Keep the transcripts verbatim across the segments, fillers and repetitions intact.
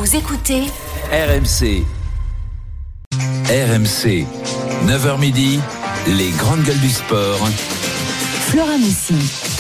Vous écoutez R M C. R M C, neuf heures midi, les grandes gueules du sport. Flora Moussi.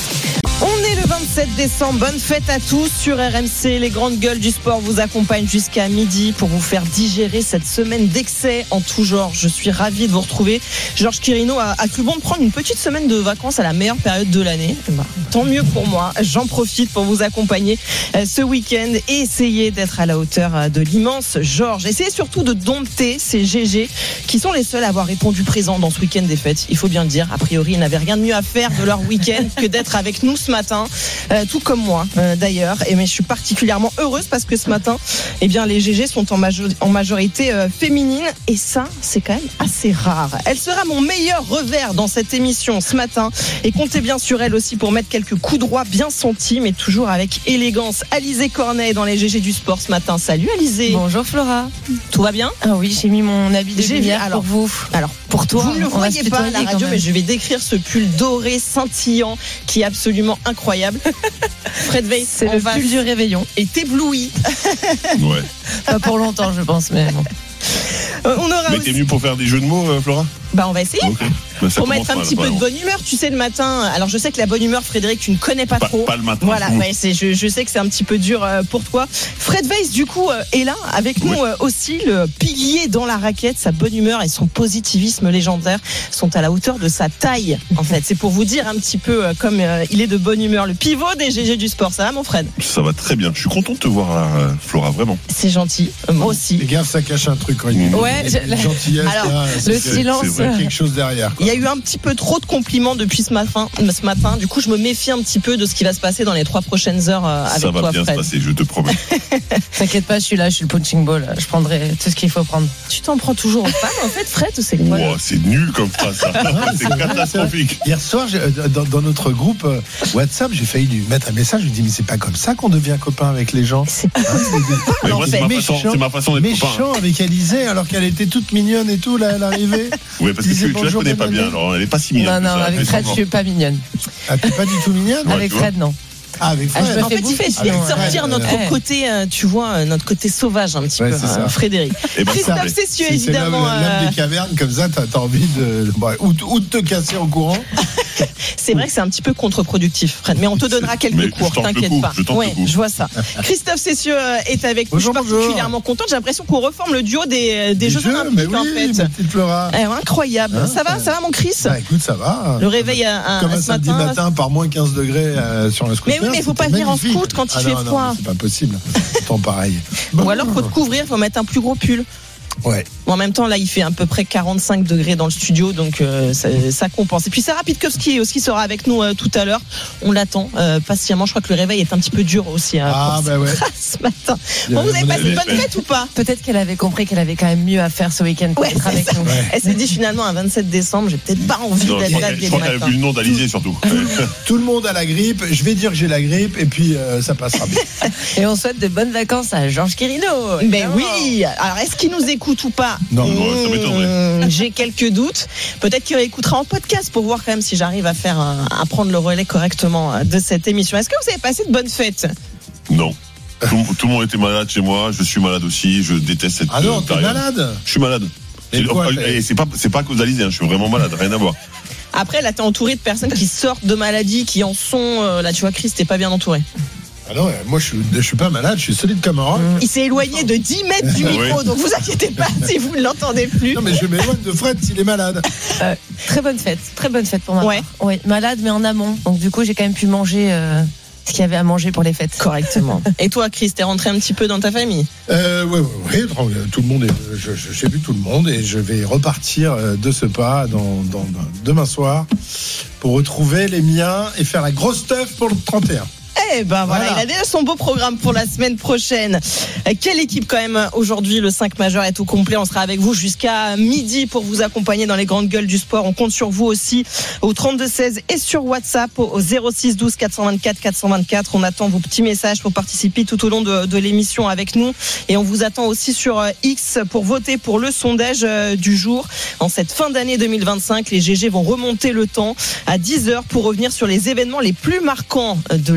On est le vingt-sept décembre, bonne fête à tous sur R M C. Les grandes gueules du sport vous accompagnent jusqu'à midi pour vous faire digérer cette semaine d'excès en tout genre. Je suis ravie de vous retrouver. Georges Quirino a, a cru bon de prendre une petite semaine de vacances à la meilleure période de l'année. Bah, tant mieux pour moi. J'en profite pour vous accompagner euh, ce week-end et essayer d'être à la hauteur euh, de l'immense Georges. Essayez surtout de dompter ces G G qui sont les seuls à avoir répondu présent dans ce week-end des fêtes. Il faut bien le dire. A priori, ils n'avaient rien de mieux à faire de leur week-end que d'être avec nous ce matin, euh, tout comme moi euh, d'ailleurs. Et mais je suis particulièrement heureuse parce que ce matin, eh bien les G G sont en, major- en majorité euh, féminine et ça, c'est quand même assez rare. Elle sera mon meilleur revers dans cette émission ce matin et comptez bien sur elle aussi pour mettre quelques coups droits bien sentis, mais toujours avec élégance. Alizé Cornet dans les G G du sport ce matin. Salut Alizé. Bonjour Flora. Tout va bien? Ah oui, j'ai mis mon habit de J'ai lumière vu, alors, pour vous. Alors pour toi, vous ne le on va se voyez pas à la tutoyer quand radio, même. mais je vais décrire ce pull doré scintillant qui est absolument incroyable. Fred Weiss, C'est on le va pull du réveillon. est ébloui. Ouais. Pas pour longtemps, je pense, mais bon. Euh, on aura Mais aussi... t'es venu pour faire des jeux de mots, euh, Flora? Bah on va essayer. Ok. Bah, ça Pour commence mettre un mal, petit peu vraiment. de bonne humeur, tu sais, le matin. Alors je sais que la bonne humeur, Frédéric, tu ne connais pas, Pas- trop. pas le matin. Voilà, Ouh. ouais, c'est, je, je sais que c'est un petit peu dur euh, pour toi. Fred Weiss, du coup, euh, est là avec nous Oui. euh, aussi, le pilier dans la raquette. Sa bonne humeur et son positivisme légendaire sont à la hauteur de sa taille. En fait, c'est pour vous dire un petit peu euh, comme euh, il est de bonne humeur. Le pivot des G G du sport, ça va, mon Fred? Ça va très bien. Je suis content de te voir là, euh, Flora, vraiment. C'est gentil, euh, moi aussi. Les gars, ça cache un truc quand il y a Ouais, une, je- une gentillesse. Alors, là, le c'est- silence. c'est vrai, quelque chose derrière. Il y a eu un petit peu trop de compliments depuis ce matin, ce matin. Du coup, je me méfie un petit peu de ce qui va se passer dans les trois prochaines heures euh, avec Ça va toi, bien Fred. se passer, je te promets. T'inquiète pas, je suis là, je suis le punching ball. Je prendrai tout ce qu'il faut prendre. Tu t'en prends toujours aux femmes, en fait, Fred, ou c'est quoi? Wow, c'est nul comme phrase, ça. C'est vrai, catastrophique. Hier soir, j'ai- euh, dans, dans notre groupe euh, WhatsApp, j'ai failli lui mettre un message. Je lui dis, mais c'est pas comme ça qu'on devient copain avec les gens. C'est Hein, Mais moi, c'est ma façon, méchant, c'est ma façon d'être copain. méchant avec Alizé, alors qu'elle était toute mignonne et tout, là, à l'arrivée. Oui, parce que Disais tu, tu la bonjour, connais pas bonne bien, année. alors elle est pas si mignonne. Non, que non, ça, avec elle fait Fred, je semblant. suis pas mignonne. Ah, t'es pas du tout mignonne Ouais, Avec tu vois. Fred, non. Ah, avec Ah, je Fred. me En fais fait, bouffer, il sinon. fait sortir ouais, notre ouais. côté, euh, tu vois, euh, notre côté sauvage un petit Ouais, peu, c'est ça. euh, Frédéric. Eh ben, Christophe ça, Cessieux, C'est- c'est évidemment. l'homme- l'homme euh, des cavernes, comme ça, t'as, t'as envie de, bon, ou, de- ou de te casser en courant. c'est vrai que c'est un petit peu contre-productif, Fred, mais on te donnera Mais quelques je cours, tente le t'inquiète coup, pas. je tente le Ouais, coup. je vois ça. Christophe Cessieux euh, est avec nous. Bonjour, je suis bonjour. particulièrement contente. J'ai l'impression qu'on reforme le duo des, des, Jeux, Olympiques, mais oui, en fait. ma petite Flora. Eh, incroyable. Hein, ça va, ça- ça va, mon Chris? Bah, écoute, ça va. Le réveil à, à- Comme un ce samedi matin. matin, par moins quinze degrés euh, sur un scooter. Mais oui, mais il faut c'était pas venir en magnifique. scout quand il Ah fait non, non, froid. mais c'est pas possible. Temps pareil. Ou alors, faut te couvrir, faut mettre un plus gros pull. Ouais. Bon, en même temps, là, il fait à peu près quarante-cinq degrés dans le studio, donc euh, ça, ça compense. Et puis Sarah Pitkowski aussi sera avec nous euh, tout à l'heure. On l'attend euh, patiemment. Je crois que le réveil est un petit peu dur aussi hein, Ah, pour bah ouais. Sarah ce matin. Il y Bon, avait vous avez mon passé une avis. bonne fête ou pas? Peut-être qu'elle avait compris qu'elle avait quand même mieux à faire ce week-end pour Ouais, être c'est avec ça. nous. Ouais. Elle s'est dit finalement un vingt-sept décembre, j'ai peut-être pas envie Non, je d'être crois là qu'elle- dès je le crois qu'elle avait matin. vu le nom d'Alizé surtout. Tout le monde a la grippe. Je vais dire que j'ai la grippe et puis euh, ça passera bien. Et on souhaite de bonnes vacances à Georges Quirino. Ben évidemment. oui. Alors, est-ce qu'il nous écoute ou pas? Non, non, ça m'étonnerait. Mmh, j'ai quelques doutes. Peut-être qu'il écoutera en podcast pour voir quand même si j'arrive à faire un- à prendre le relais correctement euh, de cette émission. Est-ce que vous avez passé de bonnes fêtes? Non. Tout, tout le monde était malade chez moi, je suis malade aussi, je déteste cette Ah non, euh, t'es période. malade. Je suis malade. Et C'est- quoi, enfin, t'es- et c'est pas c'est pas à cause d'Alizé, hein, je suis vraiment malade, rien à voir. Après, là, t'es entouré de personnes qui sortent de maladies, qui en sont. euh, là, tu vois, Chris, t'es pas bien entouré. Ah non, moi je suis, je suis pas malade, je suis solide comme un roc. Il s'est éloigné de dix mètres du Ah micro, oui. donc vous inquiétez pas si vous ne l'entendez plus. Non mais je m'éloigne de Fred s'il est malade. Euh, très bonne fête, très bonne fête pour ma Ouais. part. Ouais, malade mais en amont. Donc du coup, j'ai quand même pu manger euh, ce qu'il y avait à manger pour les fêtes. Correctement. Et toi, Chris, t'es rentré un petit peu dans ta famille? Euh, ouais, ouais, ouais, tout le monde est, je- je- j'ai vu tout le monde et je vais repartir euh, de ce pas dans, dans, dans- demain soir pour retrouver les miens et faire la grosse teuf pour le trente et un. Eh ben voilà, Voilà. il a déjà son beau programme pour la semaine prochaine. Euh, Quelle équipe quand même aujourd'hui, le cinq majeur est au complet. On sera avec vous jusqu'à midi pour vous accompagner dans les grandes gueules du sport. On compte sur vous aussi au trente-deux seize et sur WhatsApp au zéro six douze quatre cent vingt-quatre quatre cent vingt-quatre. On attend vos petits messages pour participer tout au long de, de l'émission avec nous. Et on vous attend aussi sur euh, X pour voter pour le sondage euh, du jour. En cette fin d'année deux mille vingt-cinq, les G G vont remonter le temps à dix heures pour revenir sur les événements les plus marquants de l'année.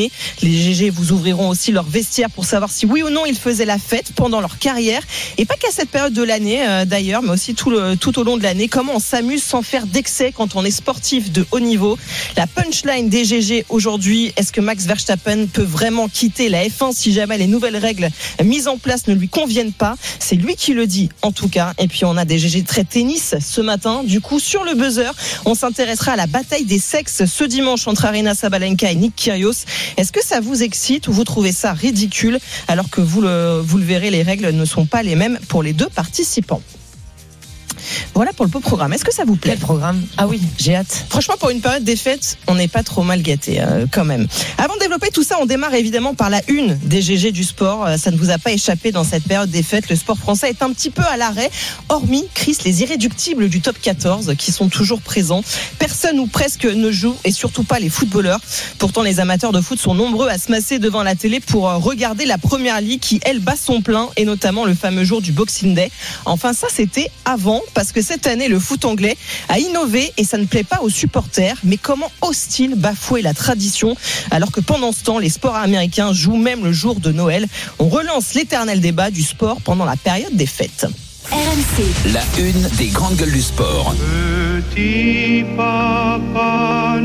l'année. Les G G vous ouvriront aussi leur vestiaire pour savoir si oui ou non ils faisaient la fête pendant leur carrière. Et pas qu'à cette période de l'année euh, d'ailleurs, mais aussi tout, le, tout au long de l'année. Comment on s'amuse sans faire d'excès quand on est sportif de haut niveau. La punchline des G G aujourd'hui, est-ce que Max Verstappen peut vraiment quitter la F un si jamais les nouvelles règles mises en place ne lui conviennent pas? C'est lui qui le dit en tout cas. Et puis on a des G G très tennis ce matin. Du coup, sur le buzzer, on s'intéressera à la bataille des sexes ce dimanche entre Aryna Sabalenka et Nick Kyrgios. Est-ce que ça vous excite ou vous trouvez ça ridicule? Alors que vous le, vous le verrez, les règles ne sont pas les mêmes pour les deux participants. Voilà pour le beau programme. Est-ce que ça vous plaît? Quel programme? Ah oui, j'ai hâte. Franchement, pour une période des fêtes, on n'est pas trop mal gâtés euh, quand même. Avant de développer tout ça, on démarre évidemment par la une des G G du sport. Euh, ça ne vous a pas échappé dans cette période des fêtes. Le sport français est un petit peu à l'arrêt, hormis, Chris, les irréductibles du top quatorze qui sont toujours présents. Personne ou presque ne joue et surtout pas les footballeurs. Pourtant, les amateurs de foot sont nombreux à se masser devant la télé pour euh, regarder la Première Ligue qui, elle, bat son plein et notamment le fameux jour du Boxing Day. Enfin, ça, c'était avant parce que cette année, le foot anglais a innové et ça ne plaît pas aux supporters. Mais comment ose-t-il bafouer la tradition alors que pendant ce temps, les sports américains jouent même le jour de Noël? On relance l'éternel débat du sport pendant la période des fêtes. R M C. La une des grandes gueules du sport. Petit papa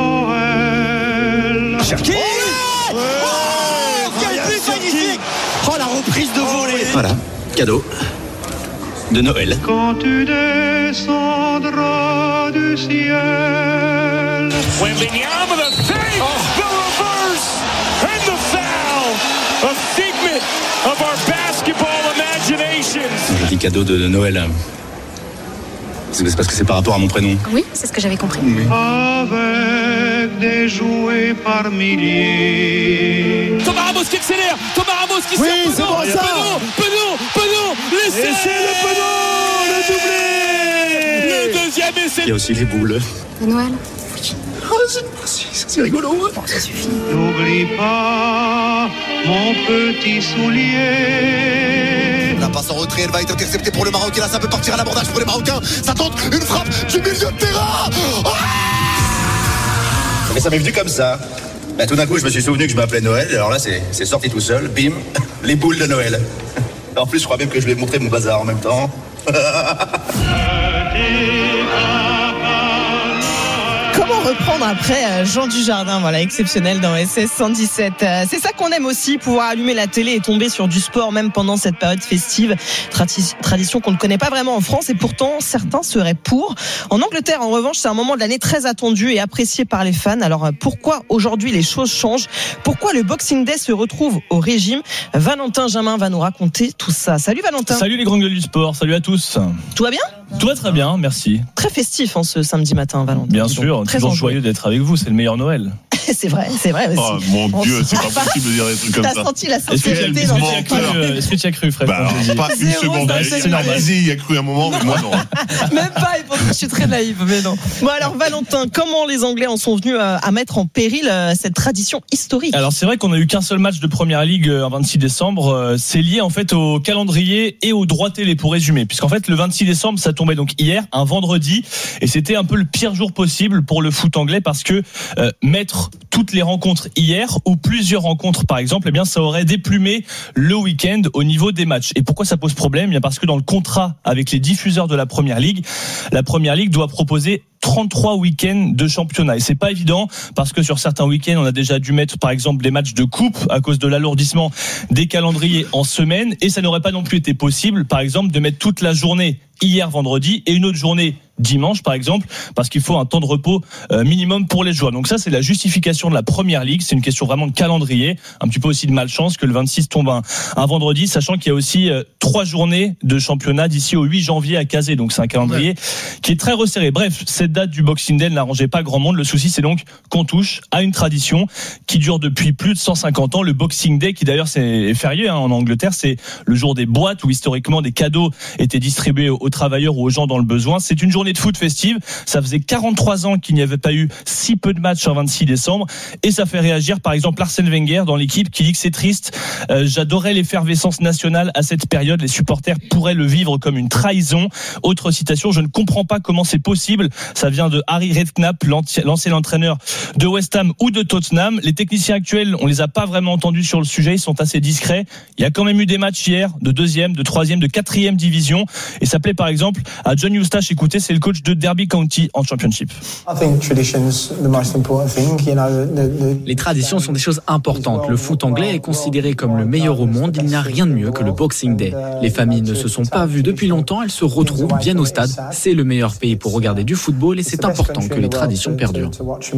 Noël. Cherki. Oh, ouais oh, quel but magnifique. Oh, la reprise de volée. Voilà, cadeau de Noël. Quand tu descendras du ciel. Wembanyama, the save, oh. the reverse, and the foul. A figment of our basketball imaginations. Je dis cadeau de, de Noël. C'est parce que c'est par rapport à mon prénom. Oui, c'est ce que j'avais compris. Oui. Avec des jouets par milliers. Thomas Ramos qui accélère, Thomas Ramos qui oui, sort. C'est bon, ça. Penaud, Penaud, Penaud, l'essai, le Penaud, le doublé, le deuxième essai. Il y a aussi les boules. De Noël. Oh, c'est, c'est rigolo. Bon, ça suffit. N'oublie pas mon petit soulier. La passe en retrait, elle va être interceptée pour le Maroc. Et là, ça peut partir à l'abordage pour les Marocains. Ça tente une frappe du milieu de terrain. Oh, mais ça m'est venu comme ça. Bah, tout d'un coup, je me suis souvenu que je m'appelais Noël. Alors là, c'est, c'est sorti tout seul. Bim, les boules de Noël. En plus, je crois même que je lui ai montré mon bazar en même temps. Comment reprendre après Jean Dujardin, voilà, exceptionnel dans S S cent dix-sept. C'est ça qu'on aime aussi, pouvoir allumer la télé et tomber sur du sport même pendant cette période festive. Tradi- tradition qu'on ne connaît pas vraiment en France et pourtant certains seraient pour. En Angleterre, en revanche, c'est un moment de l'année très attendu et apprécié par les fans. Alors pourquoi aujourd'hui les choses changent? Pourquoi le Boxing Day se retrouve au régime? Valentin Jamin va nous raconter tout ça. Salut Valentin. Salut les grandes gueules du sport, salut à tous. Tout va bien? Tout va très bien, merci. Très festif hein, ce samedi matin, Valentin. Bien sûr, très toujours enjoué. joyeux d'être avec vous, c'est le meilleur Noël. C'est vrai, c'est vrai aussi. Oh mon On Dieu, s- c'est pas possible de dire des trucs comme T'as ça. senti la Est-ce que tu sincérité as, dans menteur. ton cru, euh, est-ce que tu as cru, Fred? Bah, quand je l'ai dit pas une Zéro, seconde. ça, c'est normal. Allez-y, il y a cru un moment, mais moi non. Même pas, et pourtant je suis très naïve, mais non. Bon alors Valentin, comment les Anglais en sont venus à, à mettre en péril euh, cette tradition historique? Alors c'est vrai qu'on a eu qu'un seul match de Première Ligue euh, un vingt-six décembre. Euh, c'est lié en fait au calendrier et au droit télé pour résumer, puisqu'en fait le vingt-six décembre ça tombait donc hier, un vendredi, et c'était un peu le pire jour possible pour le foot anglais parce que euh, mettre toutes les rencontres hier ou plusieurs rencontres par exemple, eh bien ça aurait déplumé le week-end au niveau des matchs. Et pourquoi ça pose problème? Eh bien parce que dans le contrat avec les diffuseurs de la Première Ligue, la Première Ligue doit proposer trente-trois week-ends de championnat. Et c'est pas évident parce que sur certains week-ends, on a déjà dû mettre par exemple des matchs de coupe à cause de l'alourdissement des calendriers en semaine. Et ça n'aurait pas non plus été possible, par exemple, de mettre toute la journée hier vendredi et une autre journée dimanche par exemple, parce qu'il faut un temps de repos euh, minimum pour les joueurs. Donc ça c'est la justification de la Première Ligue, c'est une question vraiment de calendrier, un petit peu aussi de malchance que le vingt-six tombe un, un vendredi, sachant qu'il y a aussi euh, trois journées de championnat d'ici au huit janvier à caser, donc c'est un calendrier ouais. qui est très resserré. Bref, cette date du Boxing Day n'arrangeait pas grand monde. Le souci c'est donc qu'on touche à une tradition qui dure depuis plus de cent cinquante ans, le Boxing Day, qui d'ailleurs c'est férié hein, en Angleterre, c'est le jour des boîtes où historiquement des cadeaux étaient distribués aux, aux travailleurs ou aux gens dans le besoin. C'est une journée de foot festive. Ça faisait quarante-trois ans qu'il n'y avait pas eu si peu de matchs un vingt-six décembre et ça fait réagir par exemple Arsène Wenger dans l'équipe qui dit que c'est triste. Euh, j'adorais l'effervescence nationale à cette période. Les supporters pourraient le vivre comme une trahison. Autre citation, je ne comprends pas comment c'est possible. Ça vient de Harry Redknapp, l'ancien entraîneur de West Ham ou de Tottenham. Les techniciens actuels, on les a pas vraiment entendus sur le sujet, ils sont assez discrets. Il y a quand même eu des matchs hier de deuxième, de troisième, de quatrième division. Et ça plaît par exemple à John Eustache. Écoutez, c'est le coach de Derby County en Championship. Les traditions sont des choses importantes. Le foot anglais est considéré comme le meilleur au monde. Il n'y a rien de mieux que le Boxing Day. Les familles ne se sont pas vues depuis longtemps. Elles se retrouvent, viennent au stade. C'est le meilleur pays pour regarder du football et c'est important que les traditions perdurent.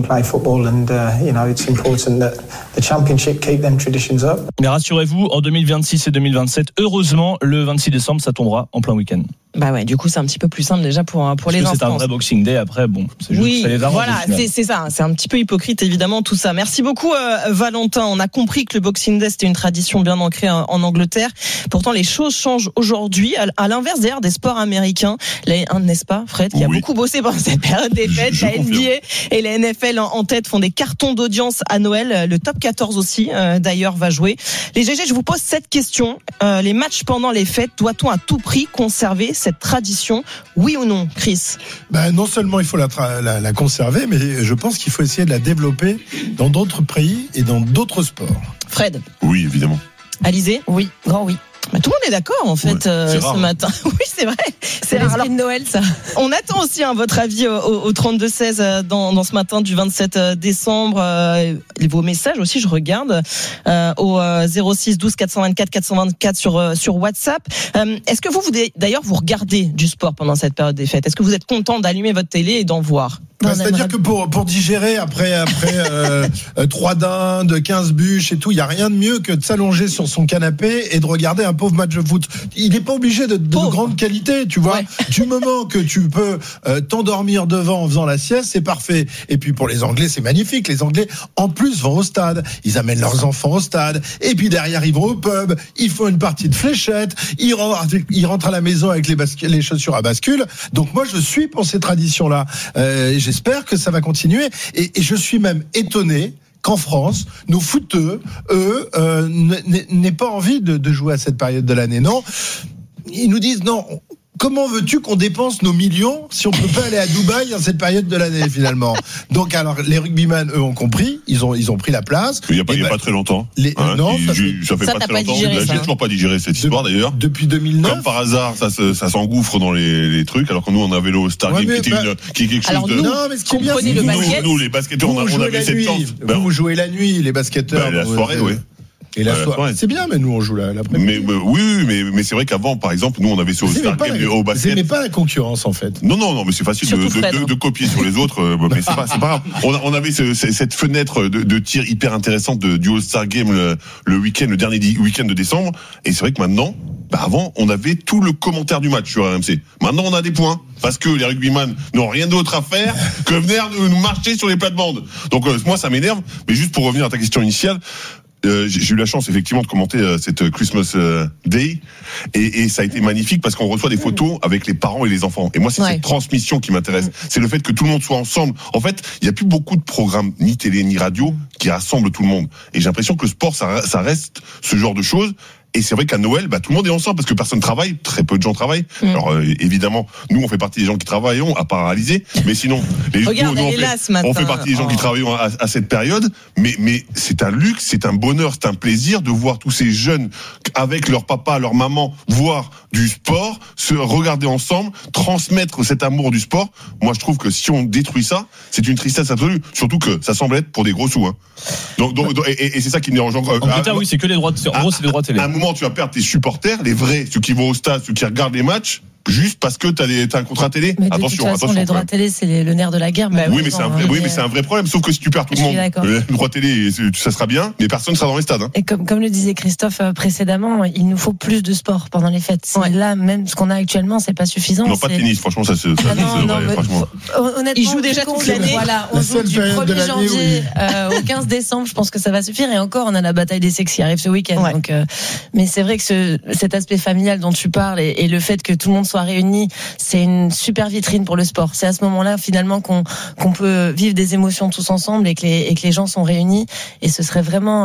Mais rassurez-vous, en deux mille vingt-six et deux mille vingt-sept, heureusement, le vingt-six décembre, ça tombera en plein week-end. Bah ouais, du coup, c'est un petit peu plus simple déjà pour, pour les instances. C'est un vrai Boxing Day, après, bon, c'est juste oui, que ça les arrange. Voilà, c'est, c'est ça. C'est un petit peu hypocrite, évidemment, tout ça. Merci beaucoup, euh, Valentin. On a compris que le Boxing Day, c'était une tradition bien ancrée en, en Angleterre. Pourtant, les choses changent aujourd'hui. À, à l'inverse, d'ailleurs, des sports américains. La, hein, n'est-ce pas, Fred, qui a oui. beaucoup bossé pendant cette période des fêtes. Je, je la confirme. N B A et la N F L en, en tête font des cartons d'audience à Noël. Le top quatorze aussi, euh, d'ailleurs, va jouer. Les G G, je vous pose cette question. Euh, les matchs pendant les fêtes, doit-on à tout prix conserver cette tradition? Oui ou non, Chris? Ben, non seulement il faut la, tra- la, la conserver, mais je pense qu'il faut essayer de la développer dans d'autres pays et dans d'autres sports. Fred? Oui, évidemment. Alizé? Oui, grand oui. Bah, tout le monde est d'accord en fait ouais, euh, ce matin. Oui, c'est vrai. C'est, c'est l'esprit de Noël, ça. On attend aussi hein, votre avis au, au trente-deux seize dans, dans ce matin du vingt-sept décembre. Euh, vos messages aussi, je regarde euh, au euh, zéro six douze quatre cent vingt-quatre quatre cent vingt-quatre sur euh, sur WhatsApp. Euh, est-ce que vous, vous d'ailleurs vous regardez du sport pendant cette période des fêtes? Est-ce que vous êtes content d'allumer votre télé et d'en voir? Bah, c'est-à-dire que pour pour digérer après après euh, trois dindes, quinze bûches et tout, il y a rien de mieux que de s'allonger sur son canapé et de regarder un pauvre match de foot. Il n'est pas obligé de, de, de grande qualité, tu vois. Ouais. Du moment que tu peux euh, t'endormir devant en faisant la sieste, c'est parfait. Et puis pour les Anglais, c'est magnifique. Les Anglais en plus vont au stade, ils amènent leurs enfants au stade et puis derrière ils vont au pub, ils font une partie de fléchettes, ils rentrent, ils rentrent à la maison avec les, basque- les chaussures à bascule. Donc moi je suis pour ces traditions-là. Euh, J'espère que ça va continuer et, et je suis même étonné qu'en France, nos footeux, eux, euh, n'aient pas envie de, de jouer à cette période de l'année. Non, ils nous disent non. Comment veux-tu qu'on dépense nos millions si on peut pas aller à Dubaï en cette période de l'année finalement? Donc alors les rugbyman eux ont compris, ils ont ils ont pris la place. Il y a pas il y a ben, pas très longtemps. Les, hein, non, ça, fait, ça fait ça pas très longtemps. Digéré, j'ai toujours pas digéré cette histoire de, d'ailleurs. Depuis deux mille neuf. Comme par hasard, ça se, ça s'engouffre dans les, les trucs alors que nous on avait le Star Game ouais, qui était bah, une, qui est quelque chose alors de. Nous, non mais ce qui est bien, nous, nous, nous les basketteurs on, on avait cette chance. Vous, vous jouez la nuit les basketteurs. La soirée oui. Et la, la soirée. soirée, c'est bien, mais nous on joue la, l'après-midi. Mais, mais oui, mais mais c'est vrai qu'avant, par exemple, nous on avait ce Star Game au basket. Mais pas la concurrence en fait. Non, non, non, mais c'est facile de, de, de, de copier sur les autres. Euh, mais c'est pas, c'est pas grave. On, a, on avait ce, cette fenêtre de, de tir hyper intéressante de, du All-Star Game le, le week-end, le dernier week-end de décembre. Et c'est vrai que maintenant, bah avant, on avait tout le commentaire du match sur R M C. Maintenant, on a des points. Parce que les rugbyman n'ont rien d'autre à faire que venir nous marcher sur les plates-bandes. Donc euh, moi, ça m'énerve. Mais juste pour revenir à ta question initiale. Euh, j'ai eu la chance effectivement de commenter euh, cette Christmas euh, Day et, et ça a été magnifique parce qu'on reçoit des photos avec les parents et les enfants et moi c'est ouais. cette transmission qui m'intéresse, c'est le fait que tout le monde soit ensemble. En fait il n'y a plus beaucoup de programmes ni télé ni radio qui rassemblent tout le monde et j'ai l'impression que le sport ça, ça reste ce genre de choses. Et c'est vrai qu'à Noël, bah, tout le monde est ensemble parce que personne travaille, très peu de gens travaillent. Mmh. Alors euh, évidemment, nous on fait partie des gens qui travaillent, à part réaliser, mais sinon, les, Regarde, nous, nous, on, fait, on fait partie des gens oh. qui travaillent à, à cette période. Mais, mais c'est un luxe, c'est un bonheur, c'est un plaisir de voir tous ces jeunes avec leur papa, leur maman, voir du sport, se regarder ensemble, transmettre cet amour du sport. Moi, je trouve que si on détruit ça, c'est une tristesse absolue. Surtout que ça semble être pour des gros sous. Hein. Donc, donc, et, et c'est ça qui me dérange encore. En Angleterre, oui, c'est que les droits. De, en gros, c'est les droits télé. À un moment, tu vas perdre tes supporters, les vrais, ceux qui vont au stade, ceux qui regardent les matchs. Juste parce que t'as, des, t'as un contrat télé. Mais de attention, toute façon, attention. Les droits télé, c'est les, le nerf de la guerre. Bah, oui, mais c'est un vrai, hein, oui, mais c'est un vrai problème. Sauf que si tu perds tout le monde, le droit télé, ça sera bien, mais personne sera dans les stades. Hein. Et comme, comme le disait Christophe précédemment, il nous faut plus de sport pendant les fêtes. Ouais. Là, même ce qu'on a actuellement, c'est pas suffisant. Non, c'est... pas de tennis, franchement, ça se. Ah non, non, vrai, franchement. Honnêtement, ils jouent déjà toute l'année. Voilà, on joue du premier janvier oui. euh, au quinze décembre. Je pense que ça va suffire. Et encore, on a la bataille des sexes qui arrive ce week-end. Ouais. Donc, euh, mais c'est vrai que ce, cet aspect familial dont tu parles et, et le fait que tout le monde soit réuni, c'est une super vitrine pour le sport. C'est à ce moment-là finalement qu'on qu'on peut vivre des émotions tous ensemble et que les et que les gens sont réunis et ce serait vraiment euh,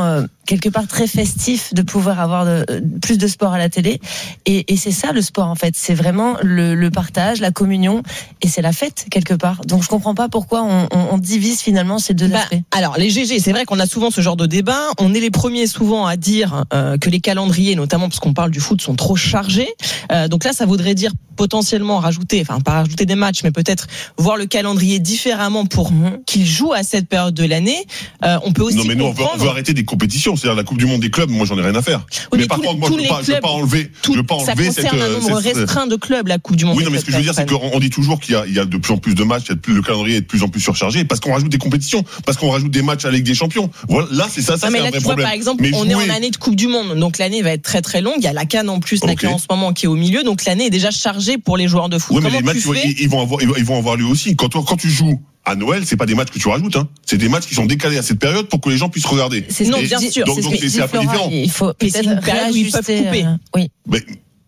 quelque part très festif de pouvoir avoir de, plus de sport à la télé. Et, et c'est ça le sport en fait. C'est vraiment le, le partage, la communion, et c'est la fête quelque part. Donc je comprends pas pourquoi on, on, on divise finalement ces deux bah, aspects. Alors les G G, c'est vrai qu'on a souvent ce genre de débat. On est les premiers souvent à dire euh, que les calendriers, notamment parce qu'on parle du foot, sont trop chargés. Euh, donc là, ça voudrait dire potentiellement rajouter, enfin pas rajouter des matchs, mais peut-être voir le calendrier différemment pour mmh. qu'il joue à cette période de l'année. Euh, on peut aussi non mais nous on veut, on veut arrêter des compétitions, c'est-à-dire la Coupe du Monde des clubs. Moi j'en ai rien à faire. Oui, mais, mais par contre moi je veux pas, je veux pas enlever, tout, je veux pas enlever ça concerne cette, un nombre cette, restreint de clubs la Coupe du Monde. Oui non mais ce que je veux dire c'est qu'on dit toujours qu'il y a, il y a de plus en plus de matchs, il y a de plus, le calendrier est de plus en plus surchargé parce qu'on rajoute des compétitions, parce qu'on rajoute des matchs à la Ligue des Champions. Voilà, là c'est ça, ça non, c'est mais un là, vrai tu problème. Vois, par exemple, mais on jouer... est en année de Coupe du Monde, donc l'année va être très très longue. Il y a la CAN en plus, okay. la CAN en ce moment qui est au milieu, donc l'année est déjà chargée pour les joueurs de foot. Oui mais les matchs ils vont avoir, ils vont avoir lieu aussi. Quand quand tu joues à Noël, c'est pas des matchs que tu rajoutes, hein. C'est des matchs qui sont décalés à cette période pour que les gens puissent regarder. C'est non, bien sûr. Donc c'est, c'est un peu différent. Il faut peut-être une période où ils peuvent couper. Euh, oui. Mais,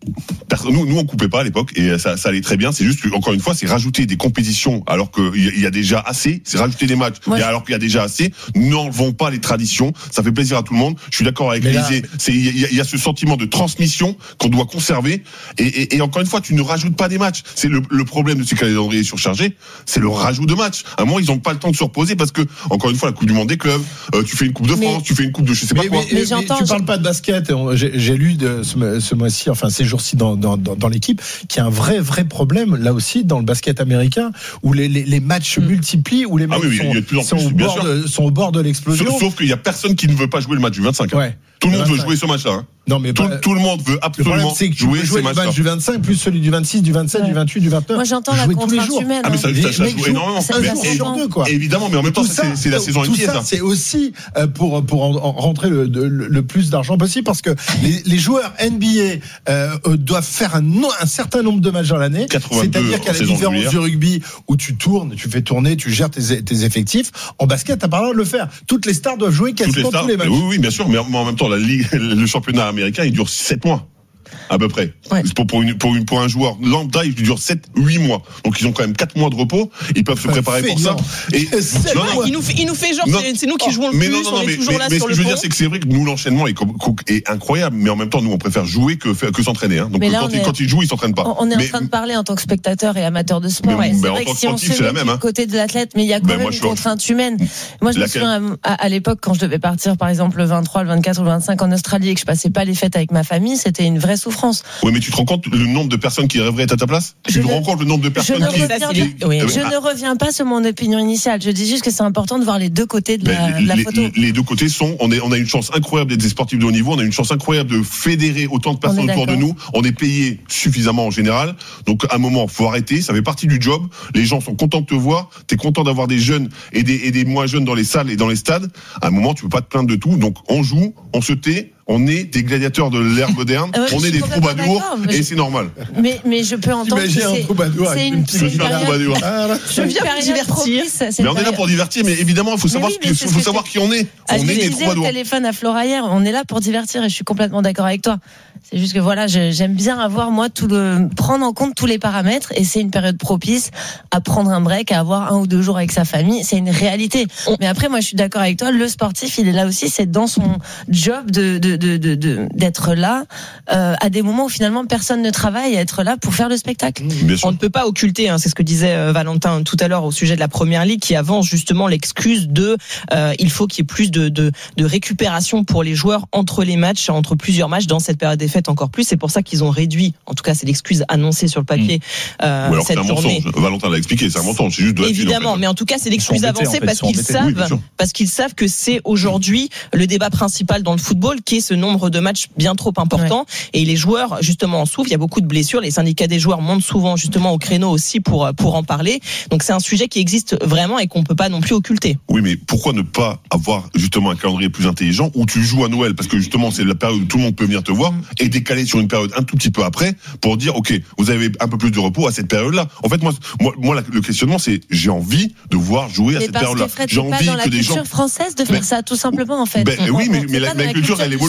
Nous, nous, on coupait pas à l'époque et ça, ça allait très bien. C'est juste que, encore une fois, c'est rajouter des compétitions alors qu'il y a déjà assez. C'est rajouter des matchs ouais. et alors qu'il y a déjà assez. N'enlevons pas les traditions. Ça fait plaisir à tout le monde. Je suis d'accord avec Élisée. C'est il y, y a ce sentiment de transmission qu'on doit conserver. Et, et, et encore une fois, tu ne rajoutes pas des matchs. C'est le, le problème de ces calendriers surchargés. C'est le rajout de matchs. À un moment, ils n'ont pas le temps de se reposer parce que, encore une fois, la Coupe du Monde des clubs, euh, tu fais une Coupe de France, mais, tu fais une Coupe de je sais pas mais, quoi. Mais, mais, mais, mais tu parles pas de basket. J'ai, j'ai lu de ce, ce mois-ci, enfin ces jours-ci dans, dans, dans dans l'équipe, qui a un vrai vrai problème là aussi dans le basket américain où les les, les matchs mmh. multiplient, où les matchs ah oui, sont, plus sont, plus, au bord de, sont au bord de l'explosion. Sauf, sauf qu'il y a personne qui ne veut pas jouer le match du vingt-cinq. Hein. Ouais. Tout le monde veut jouer ce match-là. Hein. Non mais tout, bah, tout le monde veut absolument le problème, c'est que jouer, jouer ce le match du vingt-cinq plus celui du vingt-six, du vingt-sept, ouais. du vingt-huit, du vingt-neuf. Moi j'entends la contrainte humaine. Ah mais ça, ça, ça, ça joue énormément. Ça, ça, ça jour deux, quoi. Évidemment, mais en même temps ça, c'est, c'est la saison N B A. Ça, c'est aussi pour pour en, en rentrer le, le, le plus d'argent possible parce que les, les joueurs N B A euh, doivent faire un, un certain nombre de matchs dans l'année. C'est-à-dire qu'à la différence du rugby où tu tournes, tu fais tourner, tu gères tes, tes effectifs. En basket, t'as pas le droit de le faire. Toutes les stars doivent jouer quasiment tous les matchs. Oui, oui, bien sûr, mais en même temps, la ligue, le championnat américain, il dure sept mois. À peu près. Ouais. Pour, pour, une, pour, une, pour un joueur lambda, il dure sept huit mois. Donc ils ont quand même quatre mois de repos. Ils peuvent se préparer pour ça. Et non, non, il, nous fait, il nous fait genre, non, c'est, c'est nous qui jouons le mais plus, non, non, on mais, est toujours mais, là mais sur ce le que je veux pont. dire, c'est que c'est vrai que nous, l'enchaînement est, est incroyable. Mais en même temps, nous, on préfère jouer que, que s'entraîner. Hein. Donc là, quand, est, quand ils jouent, ils ne s'entraînent pas. On est mais, en train de parler en tant que spectateur et amateur de sport. Ouais, c'est vrai que si on se met du côté de l'athlète, mais il y a quand même une contrainte humaine. Moi, je me souviens à l'époque, quand je devais partir, par exemple, le vingt-trois, le vingt-quatre ou le vingt-cinq en Australie et que je passais pas les fêtes avec ma famille, c'était une vraie souffrance. Oui, mais tu te rends compte le nombre de personnes qui rêveraient être à ta place? Tu te rends compte le nombre de personnes je qui... Ne reviens, qui... oui. Je ah. ne reviens pas sur mon opinion initiale. Je dis juste que c'est important de voir les deux côtés de la, les, de la les, photo. Les deux côtés sont, on, est, on a une chance incroyable d'être des sportifs de haut niveau, on a une chance incroyable de fédérer autant de personnes autour de nous, on est payé suffisamment en général, donc à un moment, faut arrêter, ça fait partie du job, les gens sont contents de te voir, t'es content d'avoir des jeunes et des, et des moins jeunes dans les salles et dans les stades, à un moment, tu peux pas te plaindre de tout, donc on joue, on se tait, on est des gladiateurs de l'ère moderne, ouais, on est des troubadours et c'est normal. Mais, mais je peux entendre que c'est, un troubadour c'est une, c'est une période, ah, je viens pour divertir. Propice, mais on est là pour divertir, mais évidemment, il faut savoir, oui, faut, faut savoir qui on est. Ah, on je est des troubadours. Au téléphone à Flora hier, on est là pour divertir et je suis complètement d'accord avec toi. C'est juste que voilà, je, j'aime bien avoir moi tout le prendre en compte tous les paramètres et c'est une période propice à prendre un break, à avoir un ou deux jours avec sa famille. C'est une réalité. Mais après, moi, je suis d'accord avec toi. Le sportif, il est là aussi. C'est dans son job de de de, de, de d'être là euh, à des moments où finalement personne ne travaille, à être là pour faire le spectacle. On ne peut pas occulter. Hein, c'est ce que disait euh, Valentin tout à l'heure au sujet de la Première Ligue, qui avance justement l'excuse de euh, il faut qu'il y ait plus de de de récupération pour les joueurs entre les matchs, entre plusieurs matchs dans cette période des fêtes encore plus. C'est pour ça qu'ils ont réduit, en tout cas c'est l'excuse annoncée sur le papier, euh, alors cette c'est un journée. Mensonge. Valentin l'a expliqué, c'est un mensonge, c'est juste de la évidemment, file, en fait. Mais en tout cas c'est l'excuse avancée en fait, parce qu'ils savent, oui, parce qu'ils savent que c'est aujourd'hui le débat principal dans le football, qui est ce nombre de matchs bien trop important, ouais. Et les joueurs justement en souffrent. Il y a beaucoup de blessures. Les syndicats des joueurs montent souvent justement au créneau aussi pour pour en parler. Donc c'est un sujet qui existe vraiment et qu'on peut pas non plus occulter. Oui, mais pourquoi ne pas avoir justement un calendrier plus intelligent où tu joues à Noël, parce que justement c'est la période où tout le monde peut venir te voir, et décaler sur une période un tout petit peu après pour dire ok, vous avez un peu plus de repos à cette période-là. En fait, moi, moi, moi le questionnement c'est j'ai envie de voir jouer mais à cette période-là. J'ai envie que des gens. C'est pas dans la culture française de faire mais, ça tout simplement en fait. Ben, on, oui, mais, mais la, la culture, culture elle évolue.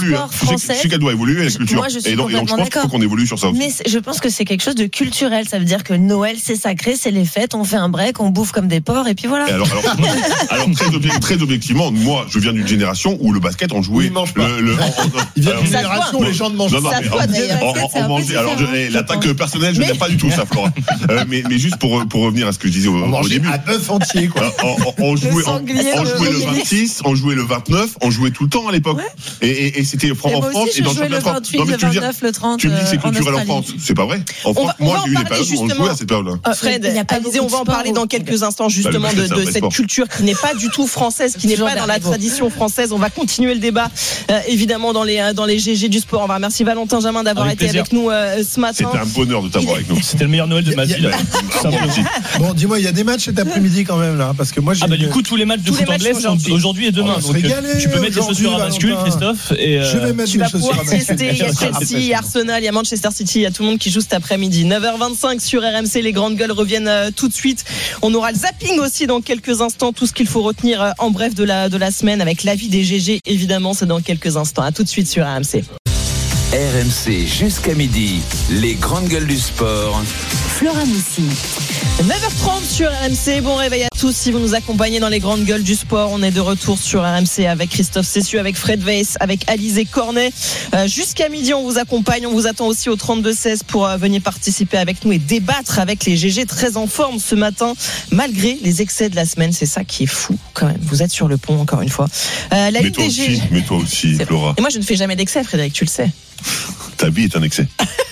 évolue. sport Je sais, français. je sais qu'elle doit évoluer, la culture. Moi, je suis et donc, et donc, je complètement pense qu'il faut d'accord. qu'on évolue sur ça aussi. Mais je pense que c'est quelque chose de culturel. Ça veut dire que Noël, c'est sacré, c'est les fêtes, on fait un break, on bouffe comme des porcs, et puis voilà. Et alors, alors, alors très, obje- très objectivement, moi, je viens d'une génération où le basket, on jouait. Il mange pas. Le, le, en- en- Il vient alors, d'une génération où les gens ne mangent non, non, pas. mais Ça en- doit, d'ailleurs. en- en- C'est un on peu mangeait- alors, je- différent, eh, je l'attaque pense. personnelle, je Mais- n'aime pas du tout ça, Flora. Euh, mais, mais juste pour, pour revenir à ce que je disais au, On au mangeait début. à bœuf entier, quoi. On, on- on jouait, on, sanglier, on le- jouait le le- vingt-six, on jouait le vingt-neuf, on jouait tout le temps à l'époque. Et, et, et c'était fran- Et en moi France aussi, et je dans le jouais le championnat de France. vingt-huit, Non, mais le tu me dis- vingt-neuf, le trente. Tu me dis que c'est euh, en culturel en Australie. France. C'est pas vrai. En On France, va- on moi, va en j'ai eu des parler périodes où on justement. jouait à cette période-là. Euh, Fred, il y a pas Alizé, beaucoup on de va en sport parler où- dans quelques instants justement Bah, le de, basket, c'est un de vrai cette sport. culture qui n'est pas du tout française, qui n'est Toujours pas dans la dernier mot. tradition française. On va continuer le débat euh, évidemment dans les, euh, dans les G G du sport. On va remercier Valentin Jamin d'avoir Avec été plaisir. avec nous euh, ce matin. C'était un bonheur de t'avoir avec nous. C'était le meilleur Noël de ma Il y a- vie. là. Ah, Simplement. merci. Bon, dis-moi, il y a des matchs cet après-midi quand même, là. Parce que moi, j'ai. Ah bah du coup tous les matchs de Tous les foot matchs anglais sont sont aujourd'hui. aujourd'hui et demain. On va se Donc, euh, régaler tu peux mettre les aujourd'hui, chaussures à bascule, Valentin. Christophe. Et Je vais euh, mettre Tu mes vas pouvoir chaussures à basket. tester, il y a Chelsea, il y a Arsenal, il y a Manchester City, il y a tout le monde qui joue cet après-midi. neuf heures vingt-cinq sur R M C, les grandes gueules reviennent euh, tout de suite. On aura le zapping aussi dans quelques instants, tout ce qu'il faut retenir euh, en bref de la, de la semaine avec l'avis des G G, évidemment, c'est dans quelques instants. À tout de suite sur R M C. R M C jusqu'à midi, les grandes gueules du sport. Flora Moussi. neuf heures trente sur R M C, bon réveil à tous si vous nous accompagnez dans les grandes gueules du sport. On est de retour sur R M C avec Christophe Cessieux, avec Fred Weiss, avec Alizé Cornet. Euh, jusqu'à midi on vous accompagne, on vous attend aussi au trente-deux seize pour euh, venir participer avec nous et débattre avec les G G très en forme ce matin malgré les excès de la semaine. C'est ça qui est fou quand même, vous êtes sur le pont encore une fois. Euh, la Mais Ligue toi des aussi, G G. mais toi aussi, C'est- Flora. Et moi je ne fais jamais d'excès, Frédéric, tu le sais. Ta vie est un excès.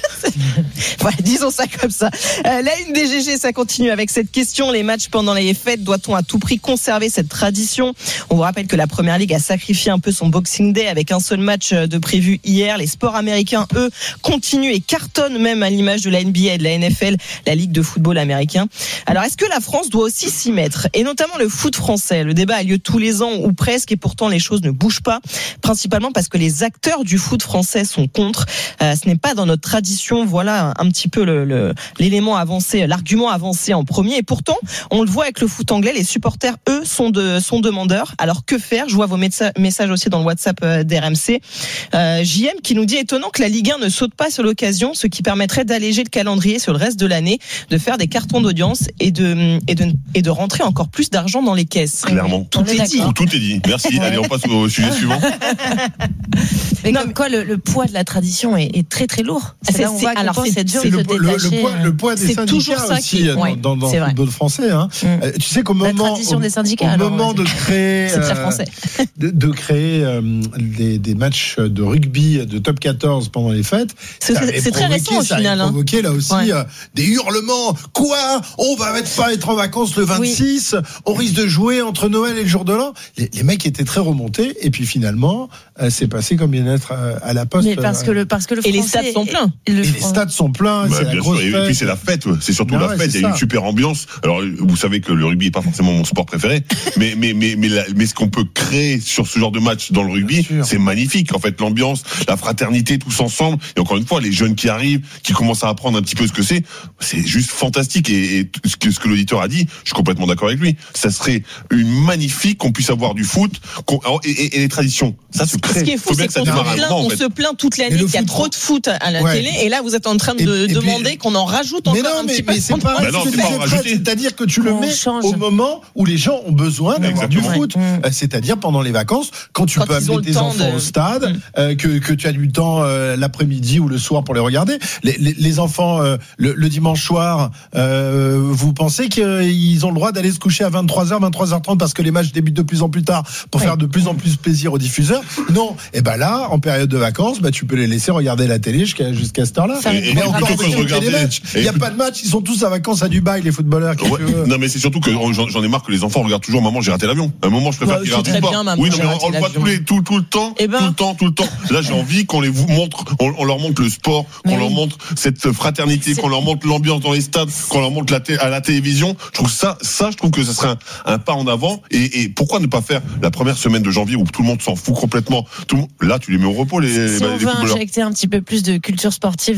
Ouais, disons ça comme ça. Euh, la une des G G, ça continue avec cette question. Les matchs pendant les fêtes, doit-on à tout prix conserver cette tradition ? On vous rappelle que la Première Ligue a sacrifié un peu son Boxing Day avec un seul match de prévu hier. Les sports américains, eux, continuent et cartonnent même à l'image de la N B A et de la N F L, la Ligue de football américain. Alors, est-ce que la France doit aussi s'y mettre ? Et notamment le foot français. Le débat a lieu tous les ans ou presque et pourtant les choses ne bougent pas. Principalement parce que les acteurs du foot français sont contre. Euh, ce n'est pas dans notre tradition. Voilà un petit peu le, le, l'élément avancé, l'argument avancé en premier. Et pourtant, on le voit avec le foot anglais, les supporters, eux, sont, de, sont demandeurs. Alors que faire ? Je vois vos messa- messages aussi dans le WhatsApp d'R M C. Euh, J M qui nous dit étonnant que la Ligue un ne saute pas sur l'occasion, ce qui permettrait d'alléger le calendrier sur le reste de l'année, de faire des cartons d'audience et de, et de, et de rentrer encore plus d'argent dans les caisses. Clairement. Tout est dit. Tout, tout est dit. Merci. Allez, on passe au sujet suivant. Mais comme quoi, le, le poids de la tradition est, est très très lourd. C'est, C'est- là où on voit à c'est- quel alors, point c'est- c'est dur C'est de le, se le- le détacher. poids, le poids des C'est syndicats toujours ça aussi qui- euh, dans, ouais, dans, dans c'est le vrai. football français. Hein. Mm. Euh, tu sais qu'au La moment, tradition au, des syndicats, au alors, moment ouais. de créer, C'est très euh, français. de, de créer euh, des, des matchs de rugby de top quatorze pendant les fêtes, C'est- ça avait c'est très provoqué- récent, au ça avait final, hein. provoqué là aussi Ouais. euh, des hurlements. Quoi ? On va mettre, pas être en vacances le vingt-six. On risque de jouer entre Noël et le jour de l'an. Les, les mecs étaient très remontés et puis finalement, euh, c'est passé comme bien être euh, à la poste. Mais parce que le, parce que le Et les français stades sont est- plein. le et les fran- stades sont pleins. Bah, c'est la bien grosse sûr. Et, fête. et puis c'est la fête, ouais. C'est surtout Ah la ouais, fête. c'est Il y a ça. une super ambiance. Alors vous savez que le rugby est pas forcément mon sport préféré, mais mais mais mais, la- mais ce qu'on peut créer sur ce genre de match dans le rugby, Bien sûr. c'est magnifique. En fait, l'ambiance, la fraternité, tous ensemble. Et encore une fois, les jeunes qui arrivent, qui commencent à apprendre un petit peu ce que c'est, c'est juste fantastique. Et, et ce que ce que l'auditeur a dit, je suis complètement d'accord avec lui. Ça serait une magnifique qu'on puisse avoir du foot qu'on- et, et, et les traditions. Ça se crée. Ce qui est fou, Faut bien c'est que ça qu'on se, démarre à un plaint, moment, en on fait. se plaint toute Mais l'année le qu'il y a foot- trop de foot à la Ouais. télé, et là vous êtes en train de Et- et puis- demander qu'on en rajoute Mais encore non, un mais, petit peu. mais c'est pas, Bah non, c'est c'est pas pas en rajouter. c'est-à-dire que tu le On mets change. au moment où les gens ont besoin d'avoir du Exactement. foot, Ouais. Euh, c'est-à-dire pendant les vacances, quand tu Quand peux ils ont amener le tes temps enfants de- au stade, Mm. euh, que, que tu as du temps euh, l'après-midi ou le soir pour les regarder. Les, les, les enfants, euh, le, le dimanche soir, euh, vous pensez qu'ils ont le droit d'aller se coucher à vingt-trois heures, vingt-trois heures trente parce que les matchs débutent de plus en plus tard pour Ouais. faire de plus en plus plaisir aux diffuseurs? Non. Et ben là, en période de vacances, bah, tu peux les laisser regarder la télé jusqu'à jusqu'à cette heure-là. Ça, Et- et Mais plutôt encore que de faut-il qu'il y ait regarder- des matchs. Il n'y a et- pas de match, ils sont tous à vacances à Dubaï, les footballeurs. qu'est-ce Ouais, que tu veux non mais c'est surtout que oh, j'en j'en ai marre que les enfants regardent toujours maman j'ai raté l'avion. À un moment je préfère Ouais, qu'ils c'est regardent très pas. bien, Maman, Oui non j'ai mais raté on le voit l'avion. tous les tout tout le temps, Eh ben. tout le temps, tout le temps. Là j'ai envie qu'on les vous montre, on, on leur montre le sport, qu'on Mais leur oui. montre cette fraternité, C'est- qu'on leur montre l'ambiance dans les stades, qu'on leur montre la té- à la télévision. Je trouve ça, ça je trouve que ça serait un, un pas en avant. Et, et pourquoi ne pas faire la première semaine de janvier où tout le monde s'en fout complètement. Tout le monde, là tu les mets au repos les, Si les, on les veut footballeurs. injecter un petit peu plus de culture sportive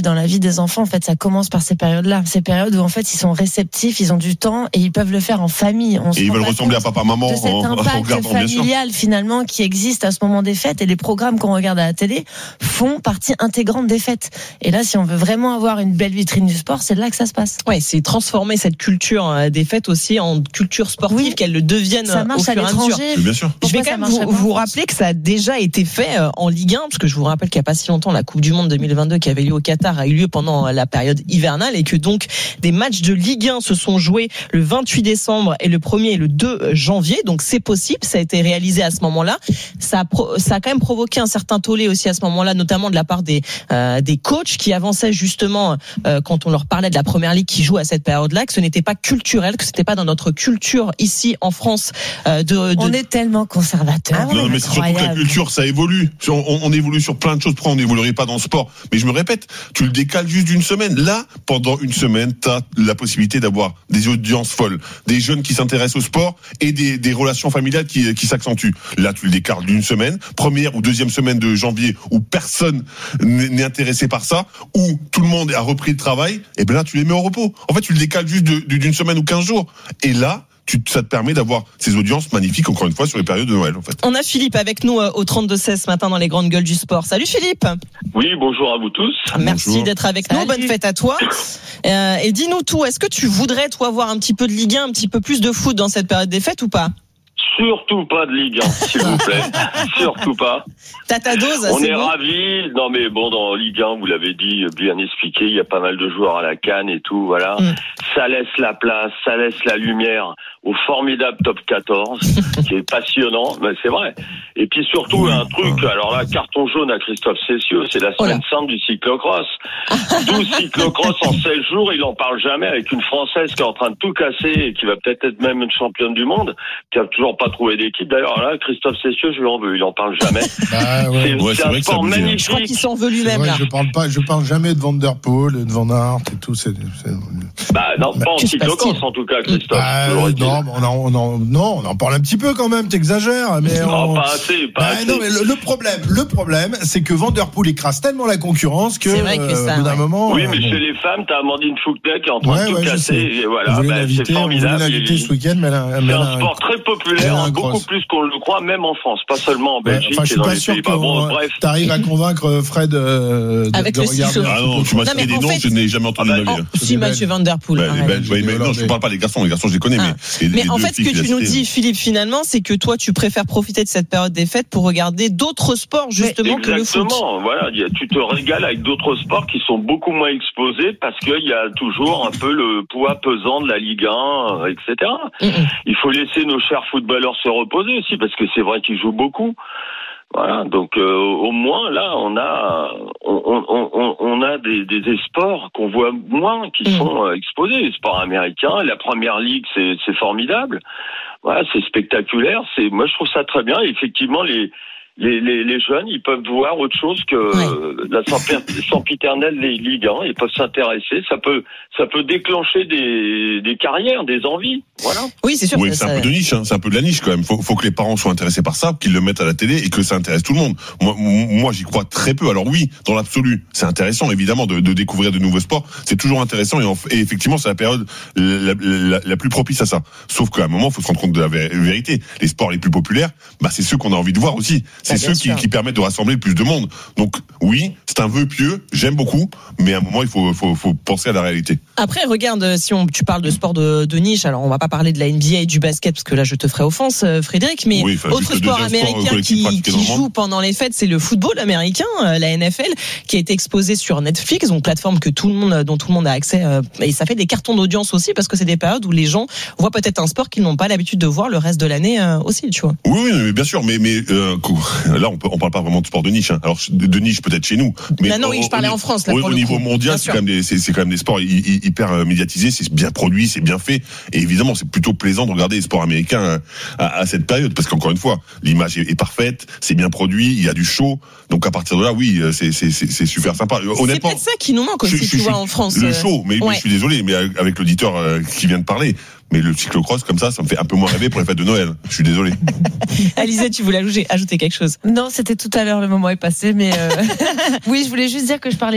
dans la vie des enfants, en fait, ça commence par ces périodes-là. Ces périodes où, en fait, ils sont réceptifs, ils ont du temps et ils peuvent le faire en famille. On et ils veulent ressembler à papa, maman. De cet en, impact en regardant, familial, finalement, qui existe à ce moment des fêtes, et les programmes qu'on regarde à la télé font partie intégrante des fêtes. Et là, si on veut vraiment avoir une belle vitrine du sport, c'est là que ça se passe. Ouais, c'est transformer cette culture des fêtes aussi en culture sportive, oui, qu'elle le devienne ça marche au fur et à mesure. Bien sûr. Je vais quand même vous, vous rappeler que ça a déjà été fait en Ligue un, parce que je vous rappelle qu'il n'y a pas si longtemps, la Coupe du Monde deux mille vingt-deux qui avait lieu au Qatar a eu lieu pendant la période hivernale, et que donc des matchs de Ligue un se sont joués le vingt-huit décembre et le premier et le deux janvier. Donc c'est possible, ça a été réalisé à ce moment-là. Ça a, pro, ça a quand même provoqué un certain tollé aussi à ce moment-là, notamment de la part des euh, des coachs qui avançaient justement euh, quand on leur parlait de la Première Ligue qui joue à cette période-là, que ce n'était pas culturel, que c'était pas dans notre culture ici en France. Euh, de, de... On est tellement conservateurs. Ah, non, mais c'est surtout que la culture, ça évolue. On, on évolue sur plein de choses. Pourquoi on n'évoluerait pas dans le sport? Mais je me répète, tu le décales juste d'une semaine. Là, pendant une semaine, tu as la possibilité d'avoir des audiences folles, des jeunes qui s'intéressent au sport et des, des relations familiales qui, qui s'accentuent. Là, tu le décales d'une semaine, première ou deuxième semaine de janvier, où personne n'est intéressé par ça, où tout le monde a repris le travail, et bien là, tu les mets au repos. En fait, tu le décales juste de, d'une semaine ou quinze jours. Et là, Tu, ça te permet d'avoir ces audiences magnifiques, encore une fois, sur les périodes de Noël, en fait. On a Philippe avec nous au trente-deux seize ce matin dans les grandes gueules du sport. Salut Philippe. Oui, bonjour à vous tous. Merci bonjour. d'être avec Salut. nous. Bonne fête à toi. Euh, et dis-nous tout. Est-ce que tu voudrais, toi, voir un petit peu de Ligue un, un petit peu plus de foot dans cette période des fêtes ou pas? Surtout pas de Ligue un, s'il vous plaît. Surtout pas. T'as ta dose, On c'est est bon ravis. Non, mais bon, dans Ligue un, vous l'avez dit, bien expliqué, il y a pas mal de joueurs à la canne et tout, voilà. Mm. Ça laisse la place, ça laisse la lumière au formidable top quatorze, qui est passionnant, mais c'est vrai. Et puis surtout, oui. un truc, alors là, carton jaune à Christophe Cessieux, c'est la semaine oh sainte du cyclocross. douze cyclocross en seize jours, il en parle jamais, avec une Française qui est en train de tout casser et qui va peut-être être même une championne du monde, qui a toujours pas trouvé d'équipe. D'ailleurs, là, Christophe Cessieux, je lui en veux, il en parle jamais. Bah, ouais. C'est, ouais, c'est c'est un sport magnifique. Je crois qu'il s'en veut lui-même, vrai, là. Je parle pas, je parle jamais de Van Der Poel, de Van Aert et tout, c'est, c'est... Bah, non, bah, pas en cyclocross, en tout cas, Christophe. Bah, non, on en, on en, non, on en parle un petit peu quand même, t'exagères, mais non, on... pas assez, pas bah, assez. Non, mais le, le problème, le problème, c'est que Van Der Poel écrase tellement la concurrence que, c'est vrai que ça, euh, au bout d'un ouais. moment. Oui, euh, mais bon. chez les femmes, t'as Amandine Fouquet qui est en train ouais, de tout ouais, casser, et voilà, bah, c'est formidable. On ce week-end, mais elle a, c'est mais un elle a sport un... très populaire, hein, beaucoup plus qu'on le croit, même en France, pas seulement en Belgique ouais, enfin, et dans les pays. Bah, bon, bref. T'arrives à convaincre Fred euh, de, avec de le regarder. Ah non, tu m'as cité des noms, je n'ai jamais entendu ah, de ma vie. Si, Mathieu Van Der Poel. Bah, les Belges, ouais, mais non, je ne parle pas des garçons, les garçons, je les connais, ah. mais. Mais en fait, ce que tu nous dis, Philippe, finalement, c'est que toi, tu préfères profiter de cette période des fêtes pour regarder d'autres sports, justement, que le foot. Exactement, voilà, tu te régales avec d'autres sports qui sont beaucoup moins exposés parce qu'il y a toujours un peu le poids pesant de la Ligue un, et cetera. Mm-hmm. Il faut laisser nos chers footballeurs se reposer aussi parce que c'est vrai qu'ils jouent beaucoup. Voilà, donc euh, au moins là on a on, on, on, on a des, des, des sports qu'on voit moins qui mmh. sont euh, exposés. Les sports américains, la Première Ligue, c'est, c'est formidable. Voilà, c'est spectaculaire. C'est moi je trouve ça très bien. Et effectivement les Les, les, les jeunes, ils peuvent voir autre chose que ouais. la sempiternelle Ligue un. Ils peuvent s'intéresser. Ça peut, ça peut déclencher des, des carrières, des envies. Voilà. Oui, c'est sûr. Oui, que c'est ça... un peu de niche. Hein. C'est un peu de la niche quand même. Faut, faut que les parents soient intéressés par ça, qu'ils le mettent à la télé et que ça intéresse tout le monde. Moi, moi, j'y crois très peu. Alors oui, dans l'absolu, c'est intéressant évidemment de, de découvrir de nouveaux sports. C'est toujours intéressant et, en, et effectivement, c'est la période la, la, la plus propice à ça. Sauf qu'à un moment, il faut se rendre compte de la vérité. Les sports les plus populaires, bah, c'est ceux qu'on a envie de voir aussi. C'est bah, ceux qui, qui permettent de rassembler le plus de monde. Donc oui, c'est un vœu pieux, j'aime beaucoup, mais à un moment il faut, faut, faut penser à la réalité. Après, regarde, si on, tu parles de sport de, de niche, alors on va pas parler de la N B A et du basket parce que là je te ferai offense, Frédéric, mais oui, autre sport américain sport qui, qui joue pendant les fêtes, c'est le football américain, la N F L, qui a été exposé sur Netflix, donc plateforme que tout le monde, dont tout le monde a accès, et ça fait des cartons d'audience aussi parce que c'est des périodes où les gens voient peut-être un sport qu'ils n'ont pas l'habitude de voir le reste de l'année aussi, tu vois. Oui, oui, mais bien sûr, mais mais euh, là on peut, on parle pas vraiment de sport de niche. Hein. Alors de, de niche peut-être chez nous, mais bah non, oui, je parlais au, en France. Là, au, pour au le niveau coup. mondial, c'est quand, même des, c'est, c'est quand même des sports hyper médiatisés, c'est bien produit, c'est bien fait, et évidemment c'est plutôt plaisant de regarder les sports américains à, à cette période, parce qu'encore une fois, l'image est, est parfaite, c'est bien produit, il y a du show, donc à partir de là, oui, c'est, c'est, c'est, c'est super sympa. Honnêtement, c'est peut-être ça qui nous manque aussi, je, tu je, vois, en France. Le show, mais, ouais. mais je suis désolé, mais avec l'auditeur qui vient de parler. Mais le cyclocross, comme ça, ça me fait un peu moins rêver pour les fêtes de Noël. Je suis désolé. Alizée, tu voulais ajouter, ajouter quelque chose? Non, c'était tout à l'heure, le moment est passé, mais euh... oui, je voulais juste dire que je parlais pas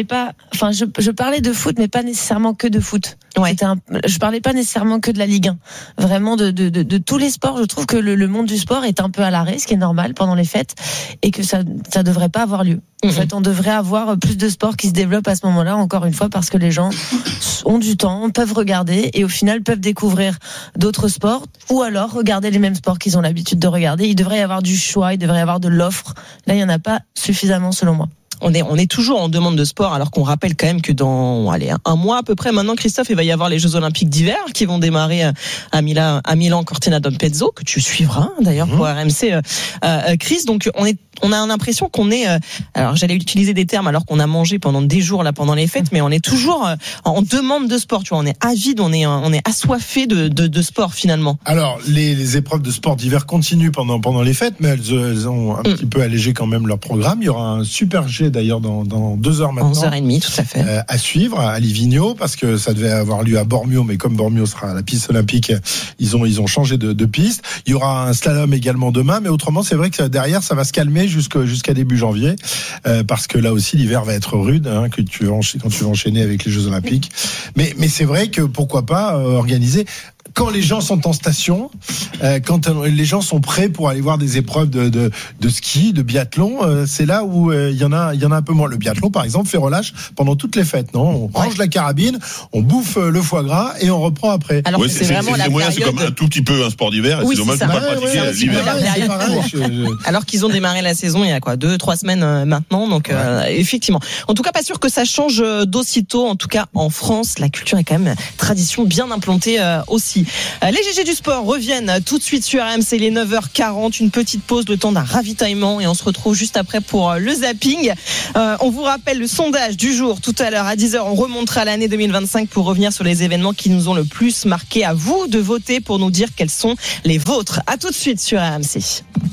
enfin, je, je parlais de foot, mais pas nécessairement que de foot. Ouais. C'était un, je parlais pas nécessairement que de la Ligue un. Vraiment de, de, de, de tous les sports. Je trouve que le, le monde du sport est un peu à l'arrêt, ce qui est normal pendant les fêtes, et que ça, ça devrait pas avoir lieu. En mmh. fait, on devrait avoir plus de sports qui se développent à ce moment-là, encore une fois, parce que les gens ont du temps, peuvent regarder, et au final peuvent découvrir d'autres sports, ou alors regarder les mêmes sports qu'ils ont l'habitude de regarder. Il devrait y avoir du choix, il devrait y avoir de l'offre. Là, il y en a pas suffisamment, selon moi. On est, on est toujours en demande de sport, alors qu'on rappelle quand même que dans allez, un mois à peu près maintenant, Christophe, il va y avoir les Jeux Olympiques d'hiver qui vont démarrer à Milan, à Milan Cortina d'Ampezzo, que tu suivras d'ailleurs mmh. pour R M C, euh, euh, Chris. Donc on est, on a l'impression qu'on est, euh, alors j'allais utiliser des termes alors qu'on a mangé pendant des jours là pendant les fêtes, mais on est toujours euh, en demande de sport. Tu vois, on est avide, on est, on est assoiffé de, de, de sport finalement. Alors les, les épreuves de sport d'hiver continuent pendant pendant les fêtes, mais elles, elles ont un mmh. petit peu allégé quand même leur programme. Il y aura un super G d'ailleurs dans, dans deux heures maintenant. onze heures trente, tout à fait. Euh, à suivre à Livigno, parce que ça devait avoir lieu à Bormio, mais comme Bormio sera à la piste olympique, ils ont, ils ont changé de, de piste. Il y aura un slalom également demain, mais autrement, c'est vrai que derrière, ça va se calmer jusqu'à, jusqu'à début janvier, euh, parce que là aussi, l'hiver va être rude, hein, que tu vas enchaîner, quand tu vas enchaîner avec les Jeux Olympiques. Mais, mais c'est vrai que pourquoi pas euh, organiser. Quand les gens sont en station, euh, quand les gens sont prêts pour aller voir des épreuves de, de, de ski, de biathlon, euh, c'est là où il euh, y en a, il y en a un peu moins. Le biathlon, par exemple, fait relâche pendant toutes les fêtes, non ? On range ouais. la carabine, on bouffe le foie gras et on reprend après. Alors ouais, c'est, c'est vraiment c'est, la moyen, période... c'est comme un tout petit peu un sport d'hiver. Et oui, c'est dommage de ne pas le pratiquer ouais, l'hiver. C'est pareil, je, je... Alors qu'ils ont démarré la saison il y a quoi, deux, trois semaines euh, maintenant. Donc ouais. euh, effectivement, en tout cas, pas sûr que ça change d'aussitôt. En tout cas, en France, la culture est quand même tradition bien implantée euh, aussi. Euh, les G G du sport reviennent tout de suite sur R M C, les neuf heures quarante, une petite pause, le temps d'un ravitaillement, et on se retrouve juste après pour le zapping. Euh, on vous rappelle le sondage du jour tout à l'heure à dix heures. On remontera l'année deux mille vingt-cinq pour revenir sur les événements qui nous ont le plus marqué. À vous de voter pour nous dire quels sont les vôtres. À tout de suite sur R M C.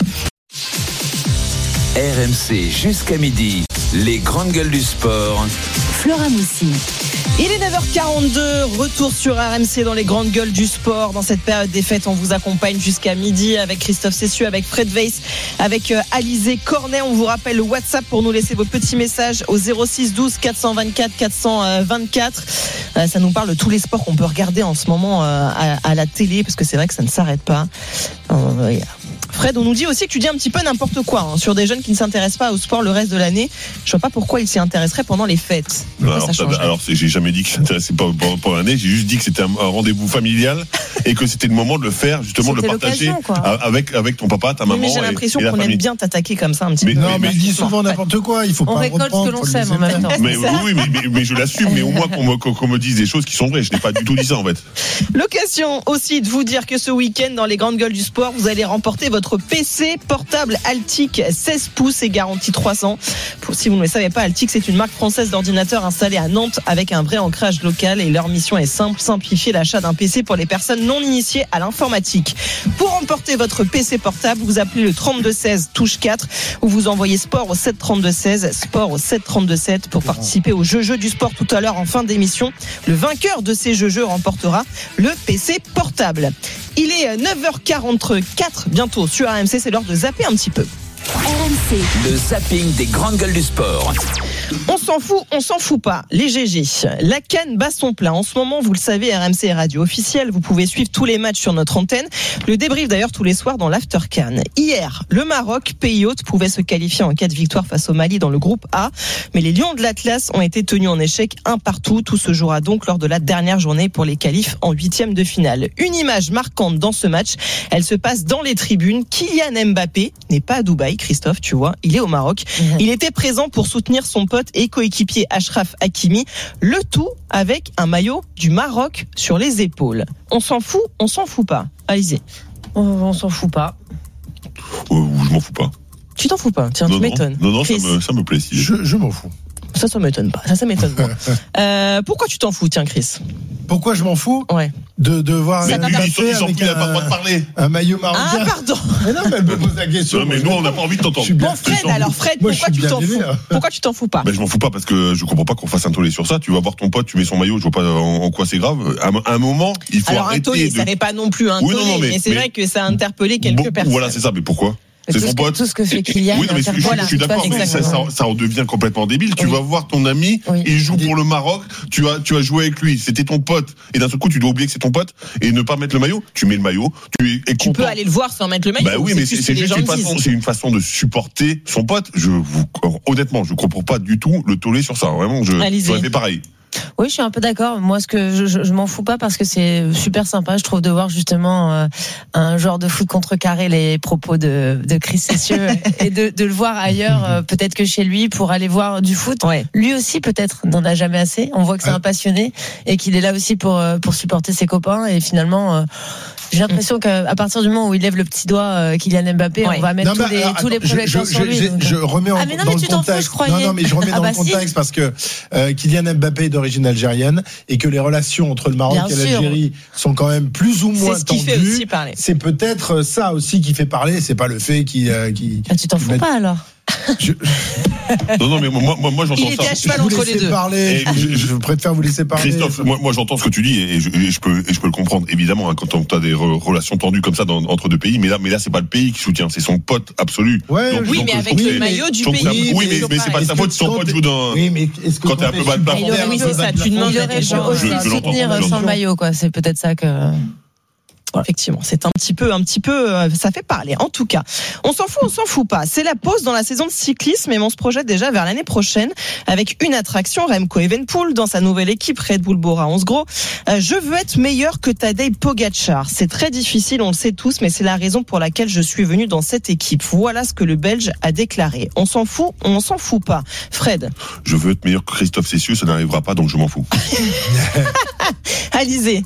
R M C jusqu'à midi, les grandes gueules du sport. Flora Moussi. Il est neuf heures quarante-deux, retour sur R M C dans les grandes gueules du sport. Dans cette période des fêtes, on vous accompagne jusqu'à midi avec Christophe Cessieux, avec Fred Weiss, avec Alizé Cornet. On vous rappelle le WhatsApp pour nous laisser vos petits messages au zéro six douze quatre cent vingt-quatre quatre cent vingt-quatre. Ça nous parle de tous les sports qu'on peut regarder en ce moment à, à la télé, parce que c'est vrai que ça ne s'arrête pas. Fred, on nous dit aussi que tu dis un petit peu n'importe quoi hein, sur des jeunes qui ne s'intéressent pas au sport le reste de l'année. Je vois pas pourquoi ils s'y intéresseraient pendant les fêtes. Alors, ça alors c'est, j'ai jamais dit qu'ils s'intéressaient pas pendant l'année. J'ai juste dit que c'était un, un rendez-vous familial et que c'était le moment de le faire, justement, c'était de le partager avec avec ton papa, ta maman. Mais j'ai l'impression et, et qu'on aime bien t'attaquer comme ça un petit mais, peu. Non, mais, mais il dit souvent n'importe quoi. Il faut on pas récolte reprendre. Ce que l'on sème en même temps. Mais oui, mais, mais, mais je l'assume. Mais au moins qu'on me, qu'on me dise des choses qui sont vraies. Je n'ai pas du tout dit ça en fait. L'occasion aussi de vous dire que ce week-end, dans les grandes gueules du sport, vous allez remporter votre P C portable Altic seize pouces et garantie trois ans. Pour, si vous ne le savez pas, Altic, c'est une marque française d'ordinateurs installée à Nantes avec un vrai ancrage local, et leur mission est simple, simplifier l'achat d'un P C pour les personnes non initiées à l'informatique. Pour remporter votre P C portable, vous appelez le trente-deux seize touche quatre ou vous envoyez sport au sept trente-deux seize, sport au sept trente-deux sept pour participer au jeu jeu du sport tout à l'heure en fin d'émission. Le vainqueur de ces jeux jeux remportera le P C portable. Il est neuf heures quarante-quatre bientôt sur R M C, c'est l'heure de zapper un petit peu. R M C. Le zapping des grandes gueules du sport. On s'en fout, on s'en fout pas. Les G G. La CAN bat son plein. En ce moment, vous le savez, R M C est radio officielle. Vous pouvez suivre tous les matchs sur notre antenne. Le débrief d'ailleurs tous les soirs dans l'After CAN. Hier, le Maroc, pays hôte, pouvait se qualifier en cas de victoire face au Mali dans le groupe A. Mais les Lions de l'Atlas ont été tenus en échec un partout. Tout se jouera donc lors de la dernière journée pour les qualifs en huitième de finale. Une image marquante dans ce match, elle se passe dans les tribunes. Kylian Mbappé n'est pas à Dubaï, Christophe, tu vois, il est au Maroc. Il était présent pour soutenir son pote et coéquipier Achraf Hakimi, le tout avec un maillot du Maroc sur les épaules. On s'en fout, on s'en fout pas. Allez-y. On, on s'en fout pas. Euh, je m'en fous pas. Tu t'en fous pas, tiens, non, tu non, m'étonnes. Non, non, ça me, ça me plaît. Si. Je, je m'en fous. Ça, ça m'étonne pas. Ça, ça m'étonne pas. euh, pourquoi tu t'en fous, tiens, Chris? Pourquoi je m'en fous? Ouais. De, de voir mais un lui, ils sont, ils sont plus, il n'a pas le droit de parler. Un maillot marocain. Ah, pardon. Mais non, mais elle me pose la question. Non, mais nous, on n'a pas envie de t'entendre. Bon, Fred, alors, Fred, Moi, pourquoi tu t'en fous? Pourquoi tu t'en fous pas? Ben, je m'en fous pas parce que je comprends pas qu'on fasse un tollé sur ça. Tu vas voir ton pote, tu mets son maillot, je vois pas en, en quoi c'est grave. À, à un moment, il faut alors, arrêter. Alors, un tollé, de... ça n'est pas non plus un oui, tollé, non, non, mais, mais c'est mais... vrai que ça a interpellé quelques bon, personnes. Voilà, c'est ça, mais pourquoi? C'est son pote. Tout ce que fait Kylian. Oui, mais je, je, voilà, je suis d'accord, mais ça, ça, ça en devient complètement débile. Tu oui. vas voir ton ami, oui. il joue pour le Maroc, tu as, tu as joué avec lui, c'était ton pote, et d'un seul coup, tu dois oublier que c'est ton pote, et ne pas mettre le maillot, tu mets le maillot, tu es Tu peux aller le voir sans mettre le maillot. Bah oui, mais c'est, c'est, c'est juste une façon, c'est une façon de supporter son pote. Je vous, honnêtement, je comprends pas du tout le tollé sur ça. Vraiment, je, j'aurais fait pareil. Oui, je suis un peu d'accord. Moi, ce que je, je, je m'en fous pas parce que c'est super sympa, je trouve, de voir justement euh, un joueur de foot contrecarrer les propos de, de Chris Cessieux et de, de le voir ailleurs, euh, peut-être que chez lui, pour aller voir du foot. Ouais. Lui aussi, peut-être, n'en a jamais assez. On voit que c'est un passionné et qu'il est là aussi pour pour supporter ses copains. Et finalement, euh, j'ai l'impression qu'à partir du moment où il lève le petit doigt, euh, Kylian Mbappé, ouais. on va mettre non, tous, les, alors, tous les projecteurs sur lui. Je, je remets en, ah mais non, dans mais le tu t'en contexte. Fous, je non, non, mais je remets ah dans bah le contexte si. parce que euh, Kylian Mbappé est d'origine algérienne et que les relations entre le Maroc Bien et l'Algérie sûr. sont quand même plus ou moins c'est ce tendues. Qui fait aussi parler. C'est peut-être ça aussi qui fait parler. C'est pas le fait qui. Euh, qui ah, tu t'en fous met... pas alors. Je... Non, non, mais moi, moi, moi j'entends ça. Il était à cheval entre les deux. Parler, je, je préfère vous laisser parler. Christophe, moi, moi j'entends ce que tu dis et je, et je peux, et je peux le comprendre évidemment hein, quand tu as des re- relations tendues comme ça dans, entre deux pays. Mais là, mais là, c'est pas le pays qui soutient, c'est son pote absolu. Ouais, donc, oui, donc, mais donc, avec donc, le maillot du pays. Ça, oui, mais, mais c'est pas sa faute si son pote joue dans. Oui, mais est-ce que quand t'es un peu bas de plafond. Oui, c'est ça. Tu demandes il aurait pu aussi soutenir sans le maillot, quoi. C'est peut-être ça que. Voilà. Effectivement, c'est un petit peu, un petit peu, euh, ça fait parler. En tout cas, on s'en fout, on s'en fout pas. C'est la pause dans la saison de cyclisme, et on se projette déjà vers l'année prochaine avec une attraction, Remco Evenepoel dans sa nouvelle équipe Red Bull Bora Hansgrohe. Euh, je veux être meilleur que Tadej Pogacar. C'est très difficile, on le sait tous, mais c'est la raison pour laquelle je suis venu dans cette équipe. Voilà ce que le Belge a déclaré. On s'en fout, on s'en fout pas. Fred. Je veux être meilleur que Christophe Cessieux, ça n'arrivera pas, donc je m'en fous. Alizé.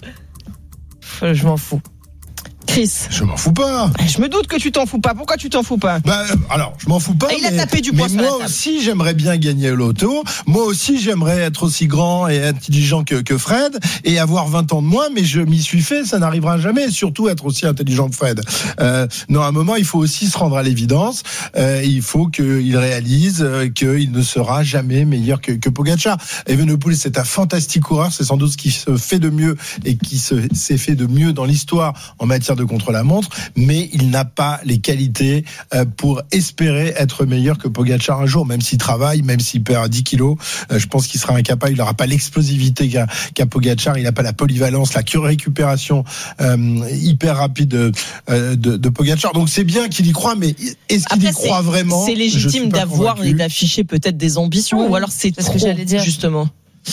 Je m'en fous. Chris. Je m'en fous pas. Je me doute que tu t'en fous pas. Pourquoi tu t'en fous pas? Bah, alors, je m'en fous pas. Ah, il mais, a tapé du poing mais sur moi la table. aussi, j'aimerais bien gagner l'auto. Moi aussi, j'aimerais être aussi grand et intelligent que, que Fred et avoir vingt ans de moins, mais je m'y suis fait, ça n'arrivera jamais. Surtout être aussi intelligent que Fred. Euh, non, à un moment, il faut aussi se rendre à l'évidence. Euh, il faut qu'il réalise euh, qu'il ne sera jamais meilleur que, que Pogacar. Evenepoel, c'est un fantastique coureur. C'est sans doute ce qui se fait de mieux et qui se, s'est fait de mieux dans l'histoire en matière de contre-la-montre. Mais il n'a pas les qualités pour espérer être meilleur que Pogacar un jour, même s'il travaille, même s'il perd dix kilos. Je pense qu'il sera incapable, il n'aura pas l'explosivité qu'a, qu'a Pogacar, il n'a pas la polyvalence, la récupération euh, hyper rapide de, de, de Pogacar. Donc c'est bien qu'il y croit, mais est-ce qu'il Après, y croit vraiment? C'est légitime d'avoir convaincu. Et d'afficher peut-être des ambitions, oui, ou alors c'est, c'est trop, ce que j'allais dire. Justement.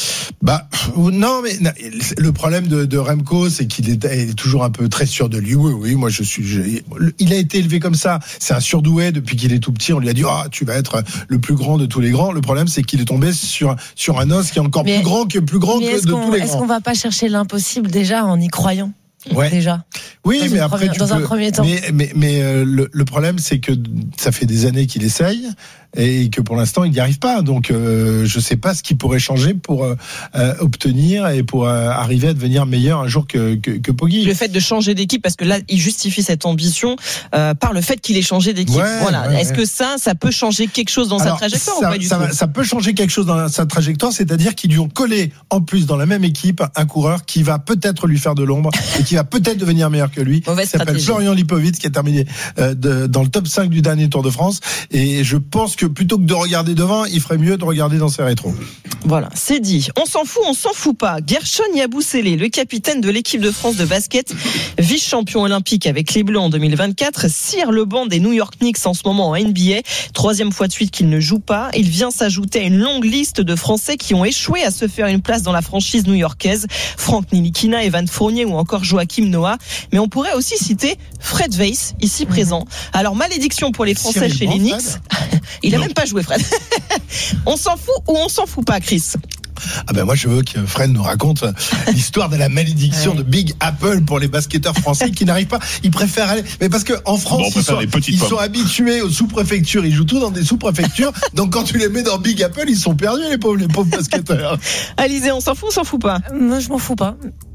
Bah non, mais non, le problème de, de Remco, c'est qu'il est, est toujours un peu très sûr de lui. Oui, oui, moi je suis. Je, il a été élevé comme ça. C'est un surdoué depuis qu'il est tout petit. On lui a dit ah, tu vas être le plus grand de tous les grands. Le problème, c'est qu'il est tombé sur sur un os qui est encore mais, plus grand que plus grand que de tous les est-ce grands. Est-ce qu'on va pas chercher l'impossible déjà en y croyant? Ouais. Déjà. Oui, dans mais après, première, tu dans peux, un premier temps. Mais, mais, mais euh, le, le problème, c'est que ça fait des années qu'il essaye et que pour l'instant, il n'y arrive pas. Donc, euh, je ne sais pas ce qu'il pourrait changer pour euh, obtenir et pour euh, arriver à devenir meilleur un jour que, que, que Poggi. Le fait de changer d'équipe, parce que là, il justifie cette ambition euh, par le fait qu'il ait changé d'équipe. Ouais, voilà. Ouais, Est-ce ouais. que ça, ça peut changer quelque chose dans Alors, sa trajectoire ça, ou pas du ça, tout va, ça peut changer quelque chose dans sa trajectoire, c'est-à-dire qu'ils lui ont collé en plus dans la même équipe un coureur qui va peut-être lui faire de l'ombre et qui va peut-être devenir meilleur que lui. Mauvaise Il s'appelle stratégie. Florian Lipovitz, qui a terminé euh, de, dans le top cinq du dernier Tour de France. Et je pense que plutôt que de regarder devant, il ferait mieux de regarder dans ses rétros. Voilà, c'est dit. On s'en fout, on s'en fout pas. Gershon Yabusele, le capitaine de l'équipe de France de basket, vice-champion olympique avec les Bleus en deux mille vingt-quatre, cire le banc des New York Knicks en ce moment en N B A. Troisième fois de suite qu'il ne joue pas. Il vient s'ajouter à une longue liste de Français qui ont échoué à se faire une place dans la franchise new-yorkaise. Franck Nilikina, Evan Fournier ou encore Joachim Noah. Mais on pourrait aussi citer Fred Weiss, ici présent. Alors, malédiction pour les Français Cyril chez les Knicks. Il a même pas joué, Fred. On s'en fout ou on s'en fout pas, Chris? Ah ben moi je veux que Fred nous raconte l'histoire de la malédiction ouais. de Big Apple pour les basketteurs français qui n'arrivent pas, ils préfèrent aller, mais parce que en France bon, ils, sont, ils sont habitués aux sous-préfectures, ils jouent tous dans des sous-préfectures, donc quand tu les mets dans Big Apple, ils sont perdus les pauvres, les pauvres basketteurs. Alizé, on s'en fout ou on s'en fout pas? Moi je m'en fous pas.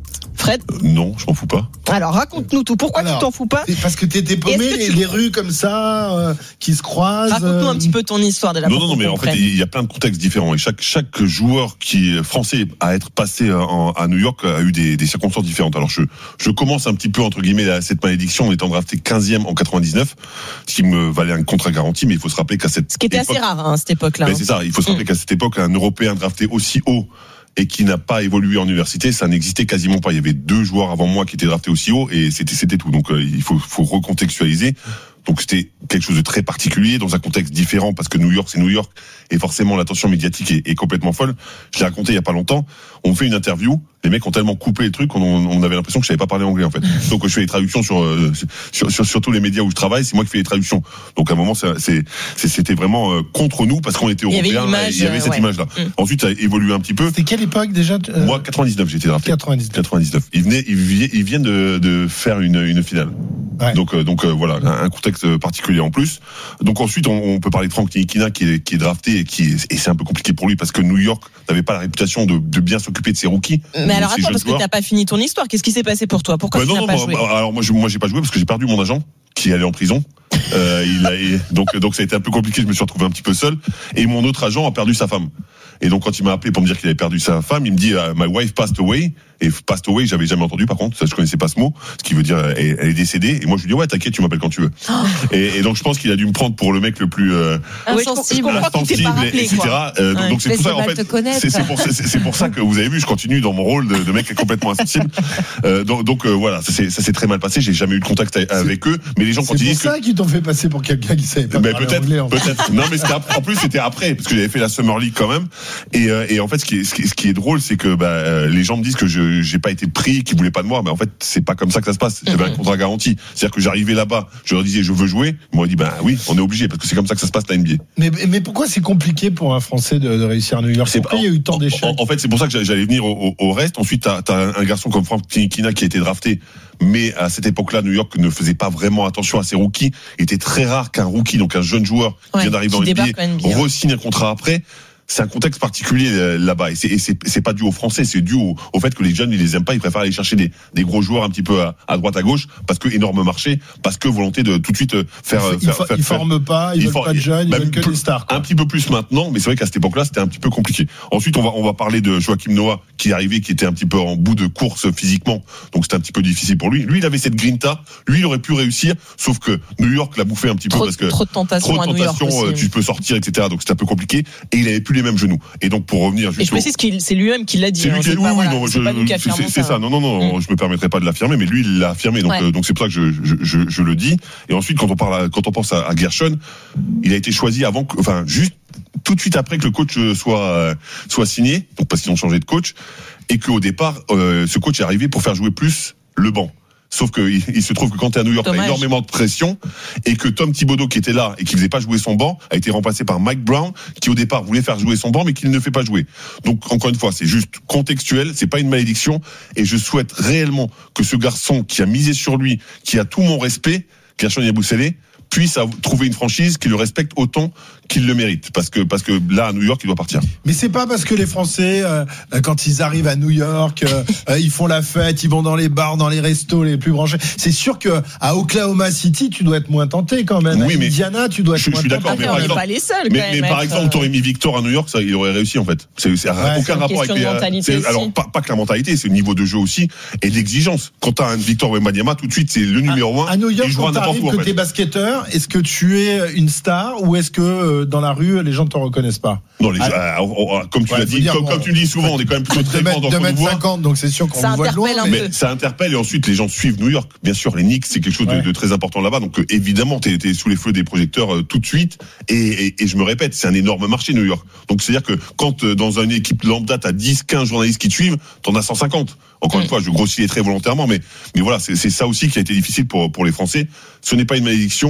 Fred? Euh, non, je m'en fous pas. Alors raconte-nous tout. Pourquoi Alors, tu t'en fous pas? Parce que t'étais paumé, tu... les, les rues comme ça euh, qui se croisent. Raconte-nous un petit peu ton histoire de la. Non, non, non, mais en fait, il y a plein de contextes différents et chaque chaque joueur qui est français à être passé en, à New York a eu des, des circonstances différentes. Alors je je commence un petit peu entre guillemets à cette malédiction en étant drafté quinzième en quatre-vingt-dix-neuf, ce qui me valait un contrat garanti, mais il faut se rappeler qu'à cette ce qui était époque, assez rare hein, à cette époque-là. Ben, c'est ça, il faut se rappeler mmh. qu'à cette époque, un Européen drafté aussi haut et qui n'a pas évolué en université, ça n'existait quasiment pas. Il y avait deux joueurs avant moi qui étaient draftés aussi haut et c'était c'était tout. Donc euh, il faut faut recontextualiser. Donc c'était quelque chose de très particulier dans un contexte différent parce que New York c'est New York et forcément l'attention médiatique est, est complètement folle. Je l'ai raconté il y a pas longtemps. On fait une interview, les mecs ont tellement coupé le truc qu'on on avait l'impression que je savais pas parler anglais en fait. Donc je fais les traductions sur euh, sur, sur sur tous les médias où je travaille, c'est moi qui fais les traductions. Donc à un moment c'est, c'est c'était vraiment euh, contre nous parce qu'on était européens. Il y avait, image, il y avait cette euh, ouais. image là. Mmh. Ensuite ça a évolué un petit peu. C'était quelle époque déjà euh... Moi quatre-vingt-dix-neuf j'étais drafté. quatre-vingt-dix-neuf. quatre-vingt-dix-neuf. Ils venaient ils, ils viennent de de faire une une finale. Ouais. Donc euh, donc euh, voilà un contexte particulier en plus. Donc ensuite on, on peut parler de Frank Ntilikina qui est qui est drafté et qui est, et c'est un peu compliqué pour lui parce que New York n'avait pas la réputation de, de bien s'occuper de ses rookies. Mais alors attends parce joueurs. que t'as pas fini ton histoire. Qu'est-ce qui s'est passé pour toi? Pourquoi bah, tu non, n'as non, pas bah, joué? Alors moi je, moi j'ai pas joué parce que j'ai perdu mon agent qui allait en prison. Euh, il a, et donc donc ça a été un peu compliqué. Je me suis retrouvé un petit peu seul et mon autre agent a perdu sa femme. Et donc quand il m'a appelé pour me dire qu'il avait perdu sa femme, il me dit uh, my wife passed away. Et passed away, j'avais jamais entendu par contre, ça je connaissais pas ce mot, ce qui veut dire elle, elle est décédée. Et moi je lui dis ouais t'inquiète, tu m'appelles quand tu veux. Oh. Et, et donc je pense qu'il a dû me prendre pour le mec le plus euh, insensible, insensible, et cetera. Euh, ouais. Donc c'est Mais pour ça en fait, c'est, c'est pour c'est, c'est pour ça que vous avez vu, je continue dans mon rôle de, de mec complètement insensible. Euh, donc donc euh, voilà, ça s'est ça s'est très mal passé. J'ai jamais eu de contact avec eux, mais les gens quand ils disent c'est pour ça qu'ils t'ont fait passer pour quelqu'un qui savait pas mais parler peut-être anglais. En peut-être. Non mais c'était en plus c'était après parce que j'avais fait la Summer League quand même. Et euh, et en fait ce qui est ce qui, ce qui est drôle c'est que bah les gens me disent que je j'ai pas été pris, qui voulaient pas de moi, mais en fait c'est pas comme ça que ça se passe. J'avais mm-hmm. un contrat garanti, c'est-à-dire que j'arrivais là-bas, je leur disais je veux jouer, ils m'ont dit ben oui on est obligé parce que c'est comme ça que ça se passe la N B A. Mais mais pourquoi c'est compliqué pour un Français de, de réussir à New York? Pourquoi il y a eu tant d'échecs? En, en fait c'est pour ça que j'allais venir au, au, au reste. Ensuite t'as, t'as un garçon comme Frank Ntilikina qui a été drafté, mais à cette époque-là New York ne faisait pas vraiment attention à ses rookies. Il était très rare qu'un rookie, donc un jeune joueur ouais, qui vient d'arriver en N B A, re-signe un contrat après. C'est un contexte particulier là-bas et c'est, et c'est, c'est pas dû aux Français, c'est dû au, au fait que les jeunes ils les aiment pas, ils préfèrent aller chercher des, des gros joueurs un petit peu à, à droite à gauche parce que énorme marché, parce que volonté de tout de suite faire. Ils, faire, fa- faire ils faire, forment pas, ils, ils veulent for- pas de jeunes, ils veulent que des stars. Quoi. Un petit peu plus maintenant, mais c'est vrai qu'à cette époque-là c'était un petit peu compliqué. Ensuite on va on va parler de Joakim Noah qui est arrivé, qui était un petit peu en bout de course physiquement, donc c'était un petit peu difficile pour lui. Lui il avait cette grinta, lui il aurait pu réussir, sauf que New York l'a bouffé un petit trop, peu parce que trop de tentations, trop de tentations, à New York tu peux sortir et cetera. Donc c'était un peu compliqué et il avait plus les mêmes genoux. Et donc pour revenir juste et je précise que c'est lui-même qui l'a dit. C'est lui hein, qui c'est oui, pas, oui, voilà, non, c'est je, pas nous qui affirmons c'est, c'est ça. Non, non, non, mmh. je me permettrai pas de l'affirmer, mais lui, il l'a affirmé. Donc, ouais. euh, donc c'est pour ça que je, je, je, je le dis. Et ensuite, quand on parle, à, quand on pense à, à Gershon, il a été choisi avant, que, enfin, juste tout de suite après que le coach soit euh, soit signé, donc parce qu'ils ont changé de coach, et qu'au départ, euh, ce coach est arrivé pour faire jouer plus le banc. Sauf que il, il se trouve que quand t'es à New York, t'as énormément de pression et que Tom Thibodeau qui était là et qui faisait pas jouer son banc a été remplacé par Mike Brown qui au départ voulait faire jouer son banc mais qui ne fait pas jouer. Donc encore une fois, c'est juste contextuel, c'est pas une malédiction et je souhaite réellement que ce garçon qui a misé sur lui, qui a tout mon respect, Gershon Yabusele, puisse trouver une franchise qui le respecte autant qu'il le mérite, parce que parce que là à New York il doit partir. Mais c'est pas parce que les Français euh, quand ils arrivent à New York euh, euh, ils font la fête, ils vont dans les bars, dans les restos les plus branchés. C'est sûr que à Oklahoma City tu dois être moins tenté quand même. Oui, à Indiana tu dois être je, moins je suis tenté. d'accord, mais par exemple, pas les seuls, mais, quand mais même, par exemple, t'aurais mis Victor à New York, ça il aurait réussi en fait. C'est, c'est ouais, aucun rapport avec les. C'est, alors pas, pas que la mentalité, c'est le niveau de jeu aussi et l'exigence. Quand t'as un Victor Wembanyama, tout de suite c'est le numéro un. À New York, il quand t'arrives que t'es basketteur, est-ce que tu es une star ou est-ce que euh, dans la rue les gens ne te reconnaissent pas? Non, les, ah, euh, euh, comme tu ouais, l'as dit, dire, comme, bon, comme tu le dis souvent, on est quand même plutôt très grand dans deux mètres cinquante, donc c'est sûr qu'on ça vous voit de loin. Mais... mais ça interpelle et ensuite les gens suivent New York. Bien sûr, les Knicks, c'est quelque chose ouais. de, de très important là-bas. Donc euh, évidemment, t'es, t'es sous les feux des projecteurs euh, tout de suite. Et, et, et je me répète, c'est un énorme marché New York. Donc c'est-à-dire que quand euh, dans une équipe lambda, t'as dix, quinze journalistes qui te suivent, t'en as cent cinquante. Encore mmh. une fois, je grossis très volontairement, mais mais voilà, c'est, c'est ça aussi qui a été difficile pour pour les Français. Ce n'est pas une malédiction.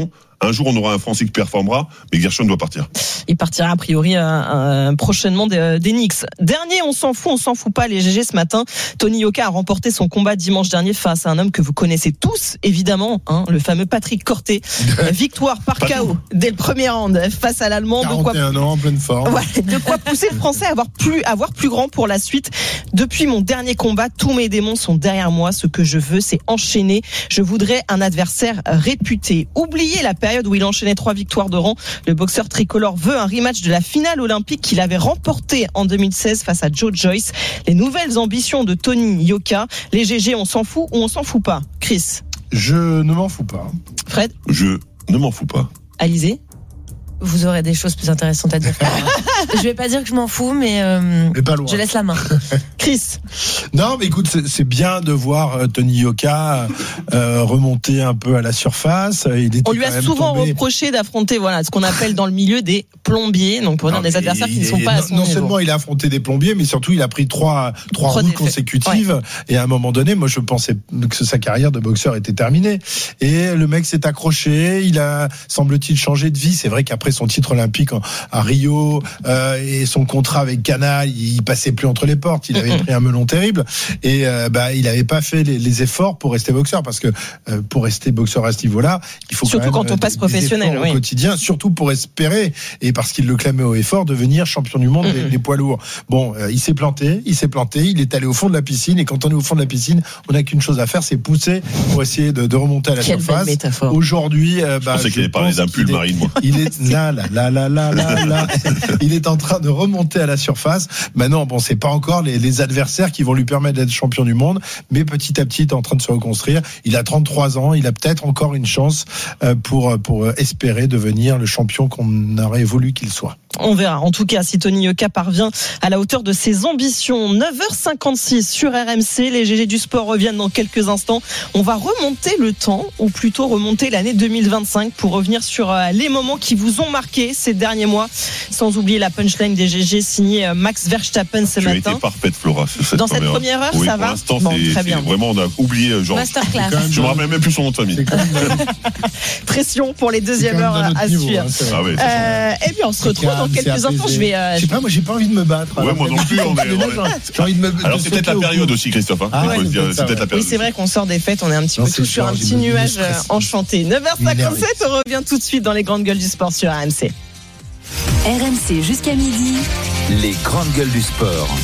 un jour on aura un Français qui performera, mais Gershon doit partir. Il partira a priori euh, euh, prochainement des, des Knicks. Dernier, on s'en fout, on s'en fout pas les G G ce matin. Tony Yoka a remporté son combat dimanche dernier face à un homme que vous connaissez tous, évidemment, hein, le fameux Patrick Corté. Victoire par K O dès le premier round face à l'Allemand. quarante et un ans, en pleine forme. Ouais, de quoi pousser le Français à avoir plus, à avoir plus grand pour la suite. Depuis mon dernier combat, tous mes démons sont derrière moi. Ce que je veux, c'est enchaîner. Je voudrais un adversaire réputé. Oubliez la période où il enchaînait trois victoires de rang. Le boxeur tricolore veut un rematch de la finale olympique qu'il avait remporté en deux mille seize face à Joe Joyce. Les nouvelles ambitions de Tony Yoka. Les G G, on s'en fout ou on s'en fout pas? Chris? Je ne m'en fous pas. Fred? Je ne m'en fous pas. Alizé? Vous aurez des choses plus intéressantes à dire. Je vais pas dire que je m'en fous, mais, euh, mais pas loin. Je laisse la main. Chris? Non, mais écoute, c'est, c'est bien de voir euh, Tony Yoka euh, remonter un peu à la surface. Il était On lui a souvent tombé... reproché d'affronter, voilà, ce qu'on appelle dans le milieu des plombiers, donc pour dire des adversaires qui ne sont pas non, à son non niveau. Seulement il a affronté des plombiers, mais surtout il a pris trois trois, trois routes consécutives. Ouais. Et à un moment donné, moi je pensais que sa carrière de boxeur était terminée. Et le mec s'est accroché. Il a, semble-t-il, changé de vie. C'est vrai qu'après son titre olympique à Rio euh, et son contrat avec Canal, il passait plus entre les portes. Il avait mm-hmm. pris un melon terrible et euh, bah il avait pas fait les, les efforts pour rester boxeur, parce que euh, pour rester boxeur à ce niveau-là, il faut surtout quand, même, quand on passe professionnel oui. au quotidien, surtout pour espérer, et parce qu'il le clamait haut et fort, devenir champion du monde mm-hmm. des, des poids lourds. Bon, euh, il s'est planté, il s'est planté, il est allé au fond de la piscine, et quand on est au fond de la piscine, on n'a qu'une chose à faire, c'est pousser pour essayer de, de remonter à la Quelle surface. Belle métaphore. Aujourd'hui, euh, bah, je pensais qu'il avait parlé d'un pull marine, moi. Il est là, là, là, là, là, là, là. Il est en train de remonter à la surface. Maintenant, bon, c'est pas encore les, les adversaires qui vont lui permettre d'être champion du monde, mais petit à petit, il est en train de se reconstruire. Il a trente-trois ans, il a peut-être encore une chance pour, pour espérer devenir le champion qu'on aurait voulu qu'il soit. On verra. En tout cas, si Tony Yoka parvient à la hauteur de ses ambitions. neuf heures cinquante-six sur R M C. Les G G du sport reviennent dans quelques instants. On va remonter le temps, ou plutôt remonter l'année deux mille vingt-cinq pour revenir sur les moments qui vous ont marqué ces derniers mois. Sans oublier la punchline des G G signée Max Verstappen ce tu matin. Tu as été parfaite, Flora. Cette dans première cette première heure, oui, ça pour va l'instant, bon, c'est, très bien. c'est vraiment, on a oublié, genre. Masterclass. Je me rappelle même plus son nom de famille. Pression pour les deuxièmes heures à niveau, suivre. Hein, ah ouais, euh, et puis on se retrouve calme, dans quelques instants. Je vais. Euh, je sais pas, moi j'ai pas envie de me battre. Ouais, moi non plus. On est, ouais. J'ai envie de me. Alors c'est peut-être la période aussi, Christophe. Hein. Ah ouais, c'est, c'est, c'est peut-être la période. Oui, c'est vrai qu'on sort des fêtes, on est un petit non, peu tous sur un petit nuage enchanté. neuf heures cinquante-sept, on revient tout de suite dans les grandes gueules du sport sur R M C. R M C jusqu'à midi. Les grandes gueules du sport.